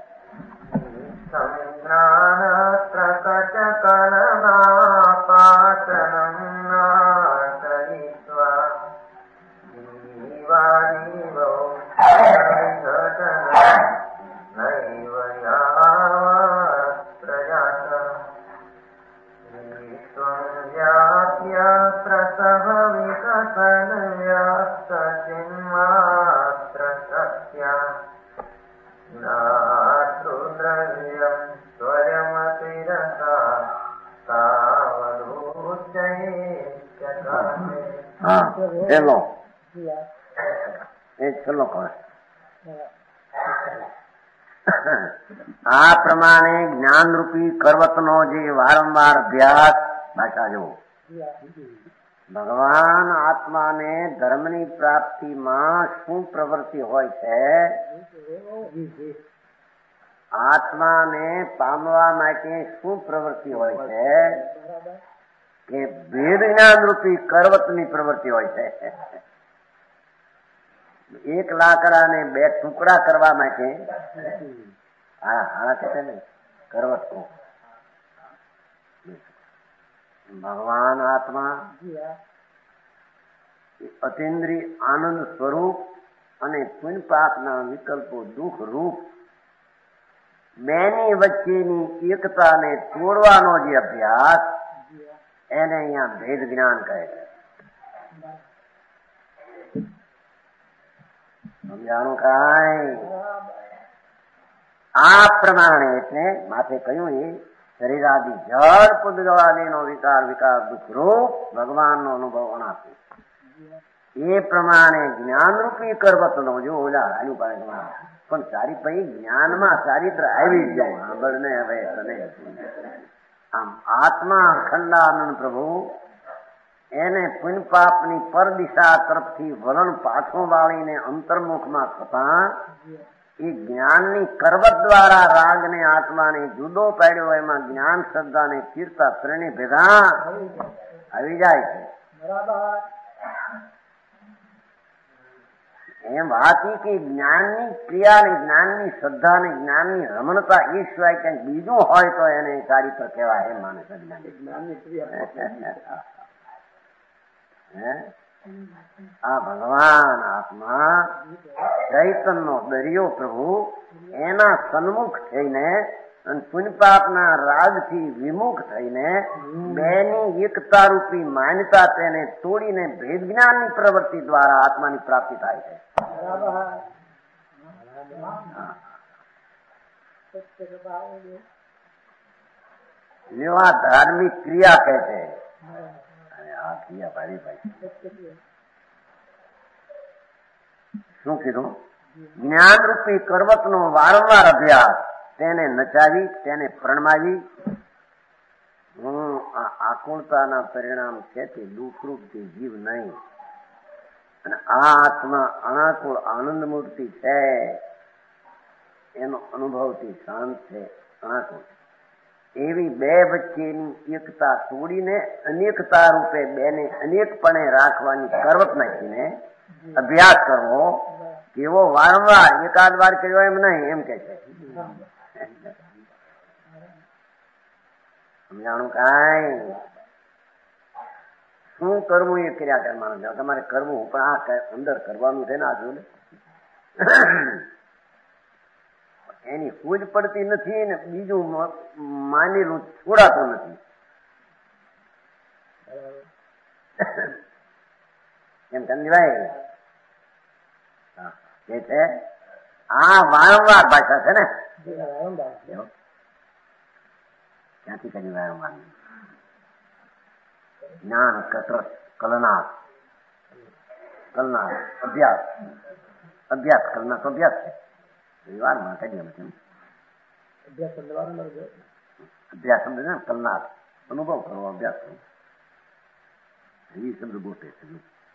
છેલ્લો એ છેલ્લો કહે આ પ્રમાણે જ્ઞાનરૂપી કરવતનો જે વારંવાર અભ્યાસ ભાષા જુઓ. ભગવાન આત્માને ધર્મની પ્રાપ્તિમાં શું પ્રવૃત્તિ હોય છે? આત્માને પામવા માટે શું પ્રવૃત્તિ હોય છે? કે ભેદ જ્ઞાન રૂપી કરવતની પ્રવૃત્તિ હોય છે. એક લાકડાને બે ટુકડા કરવા માટે હા હા છે ને કરવત કો ભગવાન આત્મા અતિન્દ્રિય આનંદ સ્વરૂપ અને પુણ્ય પાપના વિકલ્પો દુઃખ રૂપ બેની વચ્ચેની એકતાને તોડવાનો જે અભ્યાસ એને અહીંયા ભેદ જ્ઞાન કહે છે. સમજાણું કાંઈ? આ પ્રમાણે એટલે માથે કહ્યું એ શરીરાદિ જળ પુદ્ગલાદિનો વિકાર વિકાર દુઃખ રૂપ ભગવાનનો અનુભવ અનાશે. એ પ્રમાણે જ્ઞાનરૂપી કરવતનો જો ઓલા આનું પાડે પણ સારી ભાઈ જ્ઞાનમાં ચારિત્ર આવી જ જાય. સાંભળ ને હવે તને આમ આત્મા અખંડાનંદ પ્રભુ એને પુણ્ય પાપની પર દિશા તરફથી વલણ પાછો વાળીને અંતર્મુખમાં થતા એ જ્ઞાનની કરવત દ્વારા રાગને આત્માને જુદો પાડ્યો. એમાં જ્ઞાન શ્રદ્ધાને કીર્તા ત્રણે ભેગા આવી જાય છે. એમ વાત કે જ્ઞાનની ક્રિયા ને જ્ઞાનની શ્રદ્ધા ને જ્ઞાનની રમણતા એ સિવાય ક્યાંક બીજું હોય તો એને સારી પર કહેવાય. એમ માને છે આ ભગવાન આત્મા ચૈતનનો દરિયો પ્રભુ એના સન્મુખ થઈને અને પુણ્યપાપના રાગથી વિમુખ થઈને બેની એકતા રૂપી માન્યતા તેને તોડીને ભેદ જ્ઞાનની પ્રવૃત્તિ દ્વારા આત્માની પ્રાપ્તિ થાય છે. આ ધાર્મિક ક્રિયા કહે છે. આ ક્રિયા ભારી ભાઈ શું કીધું? જ્ઞાન રૂપી કરવતનો વારંવાર અભ્યાસ તેને નચાવી તેને પ્રણમાવી હું આ આકુળતાના પરિણામ છે તે દુઃખરૂપથી જીવ નહીં અને આ આત્મા અનાકુળ આનંદ મૂર્તિ છે એનો અનુભવથી શાંત છે અનાકુળ. એવી બે વચ્ચેની એકતા તોડીને અનેકતા રૂપે બેને અનેકપણે રાખવાની કરવત નાખીને અભ્યાસ કરવો કેવો વારંવાર એકાદ વાર કર્યો એમ નહીં એમ કે છે. સમજાણું કાંઈ? શું કરવું એ કર્યા કરવાનું તમારે કરવું પણ આ અંદર કરવાનું છે ને આ જોડે એની સૂજ પડતી નથી ને બીજું માનેલું છોડાતું નથી. એમ સમજવાય એ છે. આ વારંવાર ભાષા છે ને ક્યાંથી કરી વારંવાર જ્ઞાન કસરત કલનાશ કલનાશ અભ્યાસ અભ્યાસ કલના તો અભ્યાસ છે વારમાં કરીએ પછી અભ્યાસ અભ્યાસ શબ્દ ને કલનાશ અનુભવ કરવો અભ્યાસ કરવો એ શબ્દ ગોતે છે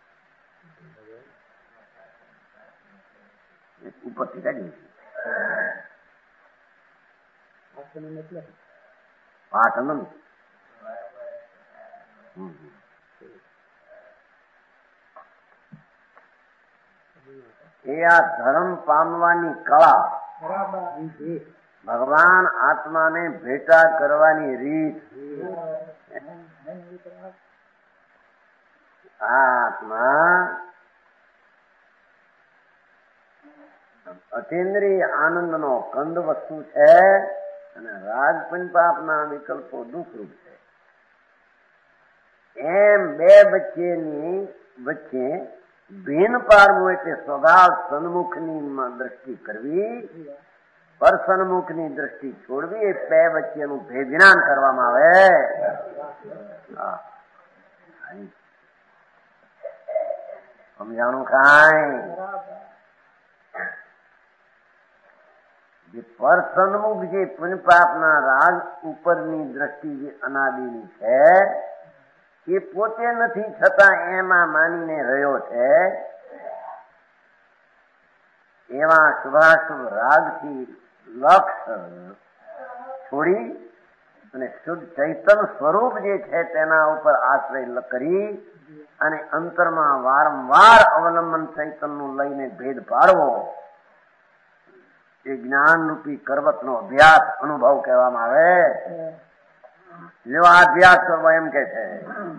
ઉપરથી કાઢીએ છીએ પાઠ અનંત એ આ ધર્મ પામવાની કળા ભગવાન આત્માને ભેટા કરવાની રીત આત્મા અતિન્દ્રિય આનંદ નો કંદ વસ્તુ છે અને રાગ પંચપાપના વિકલ્પો દુઃખરૂપ છે. એમ બે વચ્ચેની વચ્ચે ભીન પાડવું એટલે સ્વભાવ સન્મુખની દ્રષ્ટિ કરવી, પર સન્મુખની દ્રષ્ટિ છોડવી, એ બે વચ્ચેનું ભેદ જ્ઞાન કરવામાં આવે. સમજાણું કાંઈ? જે પર સન્મુખ જે પુણ્યપાપના રાગ ઉપરની દ્રષ્ટિ જે અનાદિની છે એ પોતે નથી છતાં એમાં માનીને રહ્યો છે. એવા શુભાશુભ રાગથી લક્ષ છોડી અને શુદ્ધ ચૈતન્ય સ્વરૂપ જે છે તેના ઉપર આશ્રય કરી અને અંતરમાં વારંવાર અવલંબન ચૈતન્યનું લઈને ભેદ પાડવો એ જ્ઞાન રૂપી કરવત નો અભ્યાસ અનુભવ કહેવામાં આવે. જો આ અભ્યાસ કરવો એમ કે છે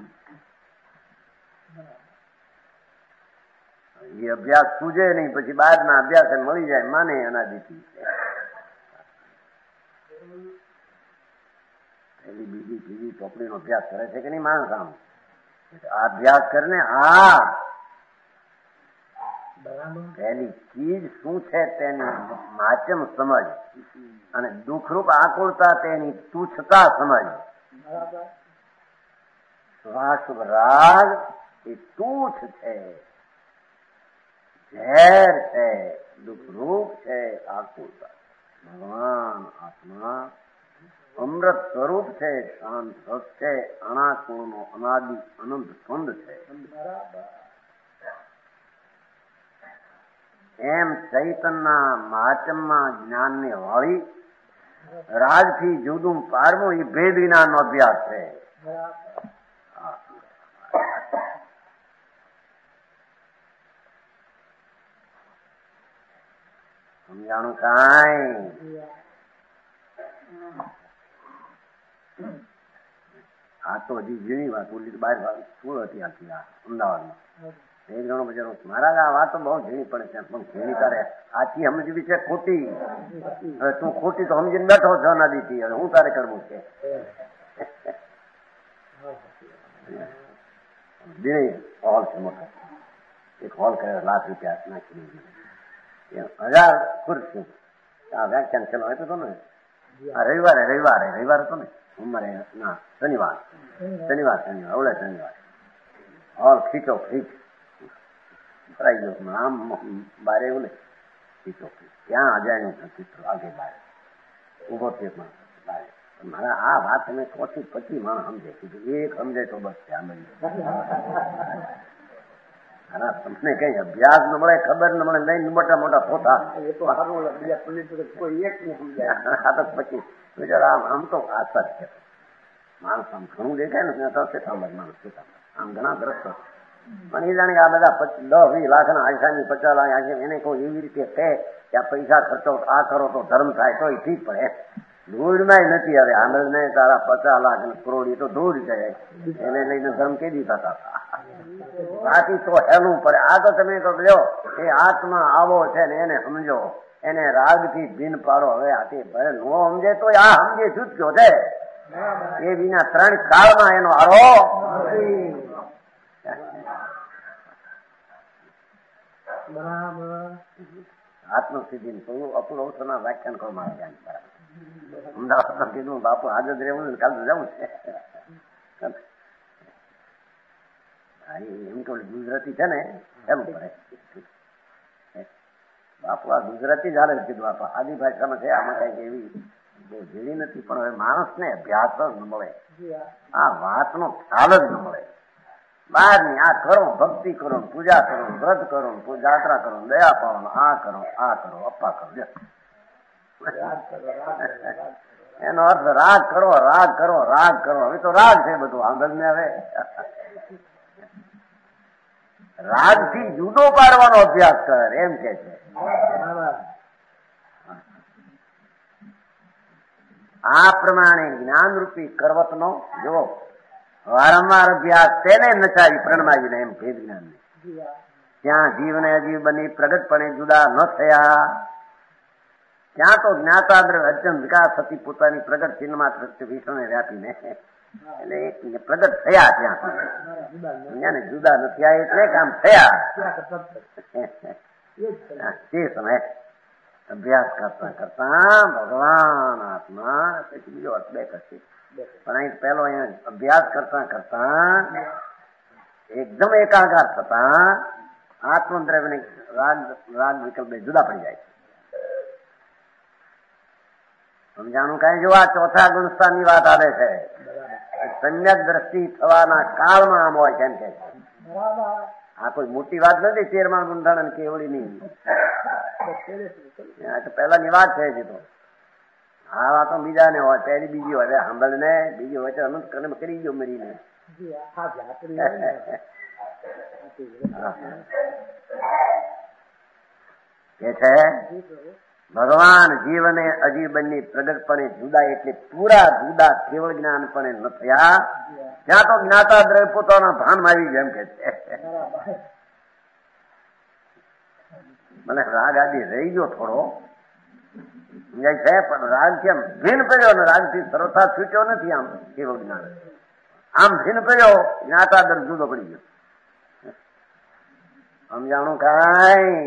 એ અભ્યાસ સૂજે નહીં, પછી બહારના અભ્યાસ મળી જાય માને અનાદિથી. પેલી બીજી ત્રીજી ચોપડીનો અભ્યાસ કરે છે કે નહીં માણસ? આમ આ અભ્યાસ કરીને આ પહેલી ચીજ શું છે તેની માચમ સમજ અને દુઃખરૂપ આકુળતા તેની તુચ્છતા સમજ. શુભાશુભ રાગ એ તુચ્છ છે, ઝેર છે, દુઃખરૂપ છે, આકુળતા. ભગવાન આત્મા અમૃત સ્વરૂપ છે, શાંત રસ છે, અણાકુળનો અનાદિ અનંત સ્કંદ છે. એમ ચૈતનના મહાચમમાં જ્ઞાનને વાળી રાજથી જુદું પારવું એ ભેદ વિનાનો અભ્યાસ છે. સમજાણું કાંઈ? આ તો હજી ઝીણી વાત બોલી, બાર શું હતી આખી આ અમદાવાદમાં એક જણો બજારો મહારાજ આ વાતો બહુ ઝીણી પડે છે, પણ ઝીણી તારે આથી સમજવી છે ખોટી. હવે તું ખોટી તો સમજીને બેઠો છો નદીથી, હવે હું તારે કરવું છે? ઝીણી હોલ છે મોટો, એક હોલ કર્યો લાખ રૂપિયા નાખી હજાર ખુરશી. આ વ્યાખ્યાન ચલો હોય તો ને આ રવિવારે રવિવારે રવિવાર હતો ને ઉમરે ના શનિવાર શનિવાર શનિવાર ઓલે શનિવાર હોલ ખીચો ખીચ ભરાઈ ગયો. આમ બારે એવું ને ખીચો ખીચ ત્યાં અજાણ્યું ચિત્ર આગે બારે ઉભો થયો બારે. મારા આ વાત તમે ચોથી પછી માણસ સમજે કીધું એક સમજે તો બસ છે. આમ તમને કઈ અભ્યાસ ન મળે, ખબર ન મળે, નહીં મોટા મોટા પોતા કોઈ એક નહીં સમજાય. પછી આમ આમ તો આસર છે માણસ આમ ઘણું દેખાય ને થશે સાંભળ માણસ આમ ઘણા દ્રશ્યો. પણ એ જાણે કે આ બધા દસ વીસ લાખ ના આશાની પચાસ લાખ આશા એને કોઈ એવી રીતે કહે કે આ પૈસા ખર્ચો આ કરો તો ધર્મ થાય તો એ ઠીક પડે. ધૂળમાં નથી. હવે આંબળ ને તારા પચાસ લાખ કરોડ તો ધૂળ જાય, એને લઈને ધર્મ કેદી થતા હતા. બાકી તો હેલું પડે. આ તો તમે કહો લ્યો એ આત્મા આવો છે ને એને સમજો, એને રાગ થી ભીન પાડો. હવે આથી ભલે નો સમજે તો આ સમજે છૂટક્યો છે. એ વિના ત્રણ કાળમાં એનો આરો બરાબર આત્મસિદ્ધિ અપુર અવસરના વ્યાખ્યાન કરવામાં આવ્યા. અમદાવાદમાં કીધું બાપુ આજે જ રહેવું કાલ તો જવું છે. એમ કે ગુજરાતી છે ને એમ પડે બાપુ આ ગુજરાતી જ હાલે કીધું બાપુ આદિ ભાષામાં છે આમાં કઈક એવી બહુ ઝીડી નથી પણ હવે માણસ ને અભ્યાસ જ ન મળે આ વાતનો ખ્યાલ જ ન મળે. બહાર ની આ કરો ભક્તિ કરો પૂજા કરો વ્રત કરો જાત્રા કરો દયા પાડો આ કરો આ કરો અપ્પા કરો એનો અર્થ રાગ કરો રાગ કરો રાગ કરો. હવે તો રાગ છે બધું આગળ ને હવે રાગ થી જુદો પાડવાનો અભ્યાસ કર એમ કે છે. આ પ્રમાણે જ્ઞાનરૂપી કરવતનો જો વારંવાર અભ્યાસ તેને નચાવી પ્રણમાવીને એમ ભેદ જ્ઞાન ને ત્યાં જીવને અજીવ બની પ્રગટપણે જુદા ન થયા ત્યાં તો જ્ઞાતાદ્ર અર્જન વિકાસ થતી પોતાની પ્રગટ ચિહ્ન માત્ર વિશ્વને વ્યાપીને એટલે પ્રગટ થયા ત્યાં જુદા ન થયા એટલે કામ થયા. તે સમય અભ્યાસ કરતા કરતા ભગવાન આત્મા પછી બીજો અર્થ બે કરશે પણ અહીં પેલો અહીંયા અભ્યાસ કરતા કરતા એકદમ એકાકાર થતા આત્મદ્રવ્ય રાગ રાગ વિકલ્પ જુદા પડી જાય છે. સમજાણું કઈ જો આ ચોથા ગુણસ્થાનની વાત આવે છે સમ્યક દ્રષ્ટિ થવાના કાળમાં આમ હોય કેમ કે આ કોઈ મોટી વાત નથી. તેરમા ગુંઠાણ કેવડી ની પેલા ની વાત છે હજી તો આ વાતો બીજા ને હોય પહેલી બીજી હોય સાંભળ ને બીજી હોય તો અનંત કર્મ કરી ગયો મરીને કે છે ભગવાન જીવને અજીબનની પ્રગટપણે જુદા એટલે પૂરા જુદા કેવળ જ્ઞાનપણે ન થયા ત્યાં તો જ્ઞાતા દ્રવ્ય પોતાના ભાનમાં આવી જેમ કે છે. મને રાગ આદિ રહી ગયો થોડો છે પણ રાગ કેમ ભીન પડ્યો ને રાગ થી સર્વથા છૂટ્યો નથી. આમ કેવળ જ્ઞાન આમ ભીન પડ્યો જ્ઞાતા દર જુદો પડી ગયો. સમજાણું કઈ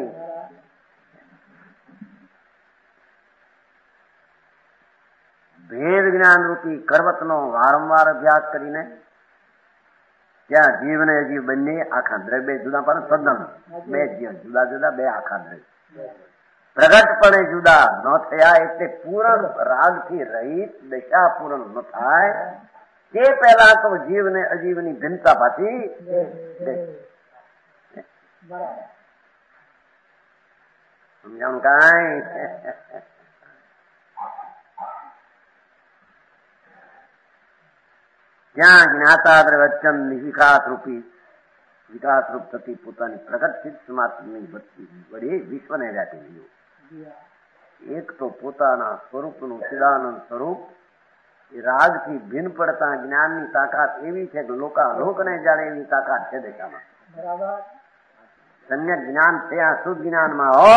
ભેદ જ્ઞાન રૂપી કરવતનો વારંવાર અભ્યાસ કરીને ત્યાં જીવને અજીવ બંને આખા દ્રવ્ય જુદા પણ સદન બે જીવ જુદા જુદા બે આખા દ્રવ્ય પ્રગટપણે જુદા ન થયા એટલે પૂરણ રાગ થી રહિત દશા પૂરણ ન થાય તે પહેલા તો જીવને અજીવની ભિન્નતા પાછી સમજાણું કઈ જ્યાં જ્ઞાતાદ્ર વચન વિકાસ રૂપી વિકાસ રૂપ થતી પોતાની પ્રગટ સિદ્ધ માત્રની વડે વિશ્વને વ્યાપી ગયું. એક તો પોતાના સ્વરૂપનું ચિદાનંદ સ્વરૂપ એ રાગથી ભિન્ન પડતા જ્ઞાનની તાકાત એવી છે કે લોકાલોકને જાણે એવી તાકાત છે દેખામાં. સમ્યક જ્ઞાન ત્યાં શુદ્ધ જ્ઞાનમાં હો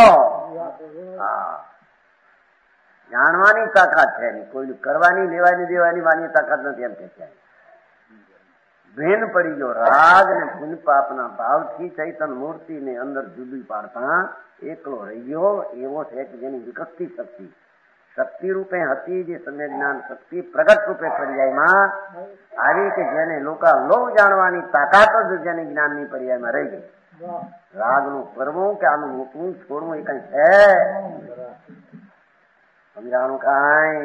જાણવાની તાકાત છે નહીં, કોઈ કરવાની લેવાની દેવાની વાની તાકાત નથી એમ કે છે. ભેન પડી ગયો રાગ ને પુણ્ય પાપના ભાવથી ચૈતન મૂર્તિ ને અંદર જુદી પાડતા એકલો રહી ગયો એવો છે કે જેની વિકસતી શક્તિ શક્તિ રૂપે હતી જે સમ્યક જ્ઞાન શક્તિ પ્રગટ રૂપે પર્યાયમાં આવી કે જેને લોકા લોક જાણવાની તાકાત જ જેની જ્ઞાનની પર્યાયમાં રહી ગઈ. રાગનું કરવું કે આનું મૂકવું છોડવું એ કઈ છે સમજાણું કઈ?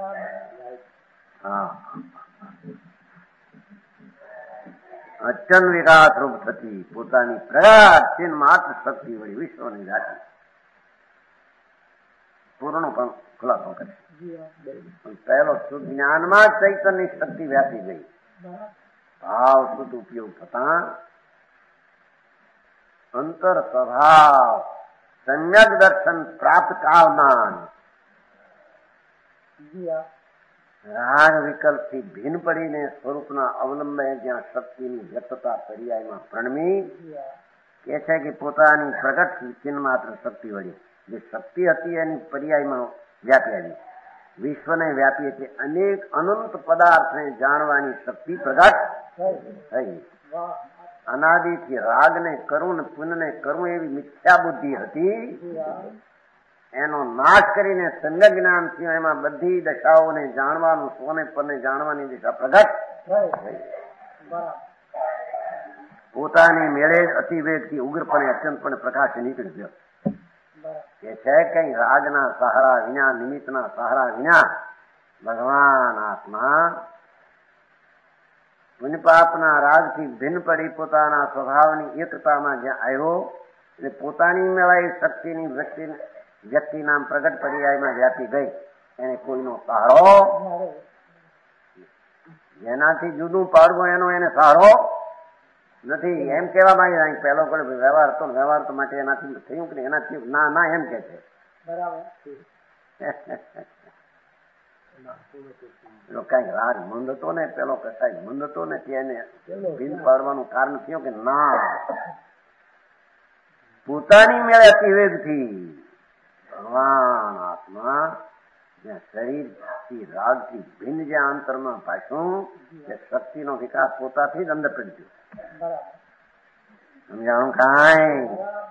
હા અચન વિકાસ રૂપ થતી પોતાની પ્રગટ ચિહ્ન માત્ર શક્તિ વળી વિશ્વની જાતિ પૂર્ણ ખુલાસો કરે. પહેલો શુદ્ધ જ્ઞાનમાં ચૈતન્ય શક્તિ વ્યાપી ગઈ. ભાવ શુદ્ધ ઉપયોગ થતા અંતર સ્વભાવ સમ્યક દર્શન પ્રાપ્ત કાળમાં રાગ વિકલ્પ થી ભિન્ન પડીને સ્વરૂપના અવલંબે જ્યાં શક્તિની વ્યક્તતા પર્યાયમાં પ્રણમી કે છે કે પોતાની પ્રગટ ચિહ્ન માત્ર શક્તિ વળી જે શક્તિ હતી એની પર્યાયમાં વ્યાપી આવી વિશ્વને વ્યાપી એટલે અનેક અનંત પદાર્થને જાણવાની શક્તિ પ્રગટ થઈ. અનાદિથી રાગને કરવું ને પુણ્યને કરવું એવી મિથ્યા બુદ્ધિ હતી એનો નાશ કરીને સંગ જ્ઞાનથી એમાં બધી દશાઓને જાણવાનું, સોને પરને જાણવાની દિશા પ્રગટ પોતાની મેળે જ અતિવેગથી ઉગ્રપણે અત્યંતપણે પ્રકાશ નીકળી ગયો. એ છે કઈ રાગના સહારા વિના, નિમિત્તના સહારા વિના ભગવાન આત્મા પુણ્ય પાપના રાગથી ભિન્ન પડી પોતાના સ્વભાવની એકતામાં જ્યાં આવ્યો એટલે પોતાની મેળાઈ શક્તિની વ્યક્તિ વ્યક્તિ નામ પ્રગટ પર્યાયમાં વ્યાપી ગઈ. એને કોઈનો સહારો, જેનાથી જુદું પાડવું એનો એને સહારો નથી. એમ કેવા માંગે પહેલો કોઈ વ્યવહાર હતો, વ્યવહાર તો માટે એનાથી થયું કે એનાથી ના ના એમ કે છે. પેલો કઈક રાગ મંદ હતો ને, પેલો કસાઈ મંદ હતો ને, એને ભીન પાડવાનું કારણ થયું કે ના, પોતાની મેળે અતિવેગથી ભગવાન આત્મા જ્યાં શરીરથી રાગથી ભિન્ન જ્યાં અંતરમાં ભાષ્યું તે શક્તિનો વિકાસ પોતાથી જ અંદર પડી ગયો. સમજાણું કાંઈ?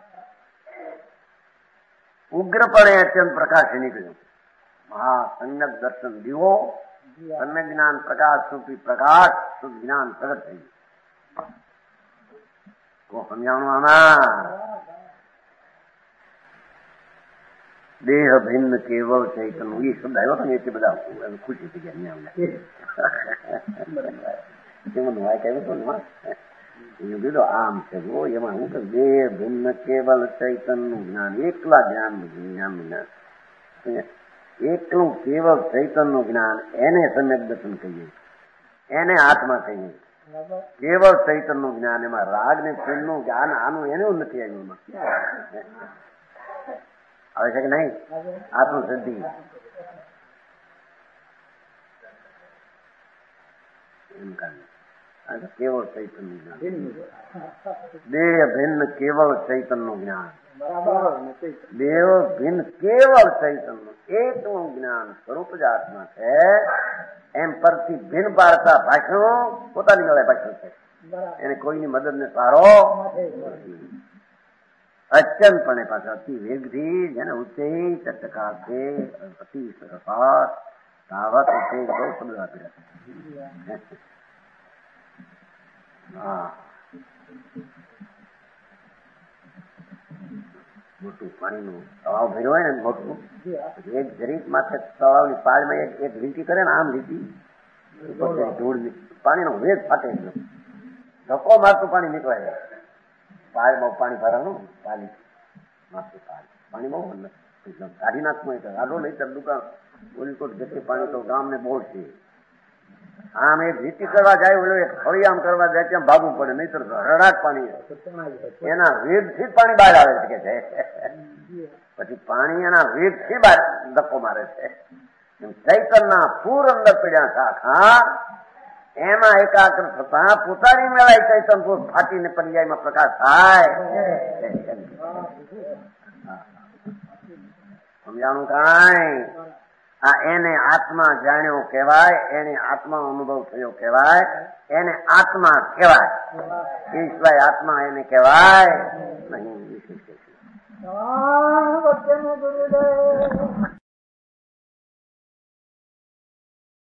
ઉગ્રપણે અત્યંત પ્રકાશ નીકળ્યો. મહા સમ્યક દર્શન દીવો, સમ્યક જ્ઞાન પ્રકાશ રૂપી પ્રકાશ શુદ્ધ જ્ઞાન પ્રગટ થઈ ગયું. તો સમજાણું આમાં દેહ ભિન્ન કેવળ ચૈતન્ય એ શબ્દ આવ્યો હતો ને એટલે બધા ખુશી થઈ ગયા. વાય કહ્યું હતું ને કીધું આમ છે એમાં હું કહું દેહ ભિન્ન કેવળ ચૈતન્ય નું જ્ઞાન, એકલા જ્ઞાન જ્ઞાન જ્ઞાન એકલું કેવળ ચૈતન્ય નું જ્ઞાન એને સમ્યક દર્શન કહીએ, એને આત્મા કહીએ. કેવળ ચૈતન્ય નું જ્ઞાન, એમાં રાગ ને પ્રેમ નું જ્ઞાન આનું એનું નથી આવ્યું. આવે છે કે નહીં? આત્મસિદ્ધિ એમ કાંઈ કેવળ ચૈતન્ય જ્ઞાન, દેહ ભિન્ન કેવળ ચૈતન્ય નું જ્ઞાન, દેવ ભિન્ન કેવળ ચૈતન્ય એકનું જ્ઞાન સ્વરૂપ જ આત્મા છે. એમ પરથી ભિન્ન પાડતા ભાષણ પોતાની મેળે ભાષણ છે. એને કોઈની મદદ ને સારો અત્યંતપણે પાછા અતિ વેગથી જેને ઉચ્ચેય ચટકા છે અતિ સરસ સાવત છે બહુ શબ્દ આપી રહ્યા. હા, મોટું પાણીનું તળાવ ભર્યું હોય ને મોટું, એક જરીક માથે તળાવની પાળમાં એક એક લીટી કરે ને આમ લીટી ધૂળની પાણીનો વેગ ફાટે ગયો, ધક્કો મારતું પાણી નીકળે. પાળ બહુ પાણી ભરાનું પાણી માથું પાણી પાણી બહુ કાઢી નાખવું હોય આડો નહીં તો દુકાન ઓલીકોટ જેટલી પાણી તો ગામને બહુ છે. આમ એક રીતિ કરવા જાય ઓલો એક ફળી આમ કરવા જાય ત્યાં ભાગવું પડે, નહીં તો રડાટ પાણી એના વેગથી જ પાણી બહાર આવે છે કે છે. પછી પાણી એના વેગથી બહાર ધક્કો મારે છે. ચૈતનના પૂર અંદર પીડ્યા શાખા એમાં એકાગ્ર થતા પોતાની મેળાઈ ચૈતન પૂર ફાટીને પર્યાયમાં પ્રકાશ થાય. સમજાણું કાંઈ? આ એને આત્મા જાણ્યો કહેવાય, એને આત્મા અનુભવ થયો કહેવાય, એને આત્મા કહેવાય. એ સિવાય આત્મા એને કહેવાય નહીં.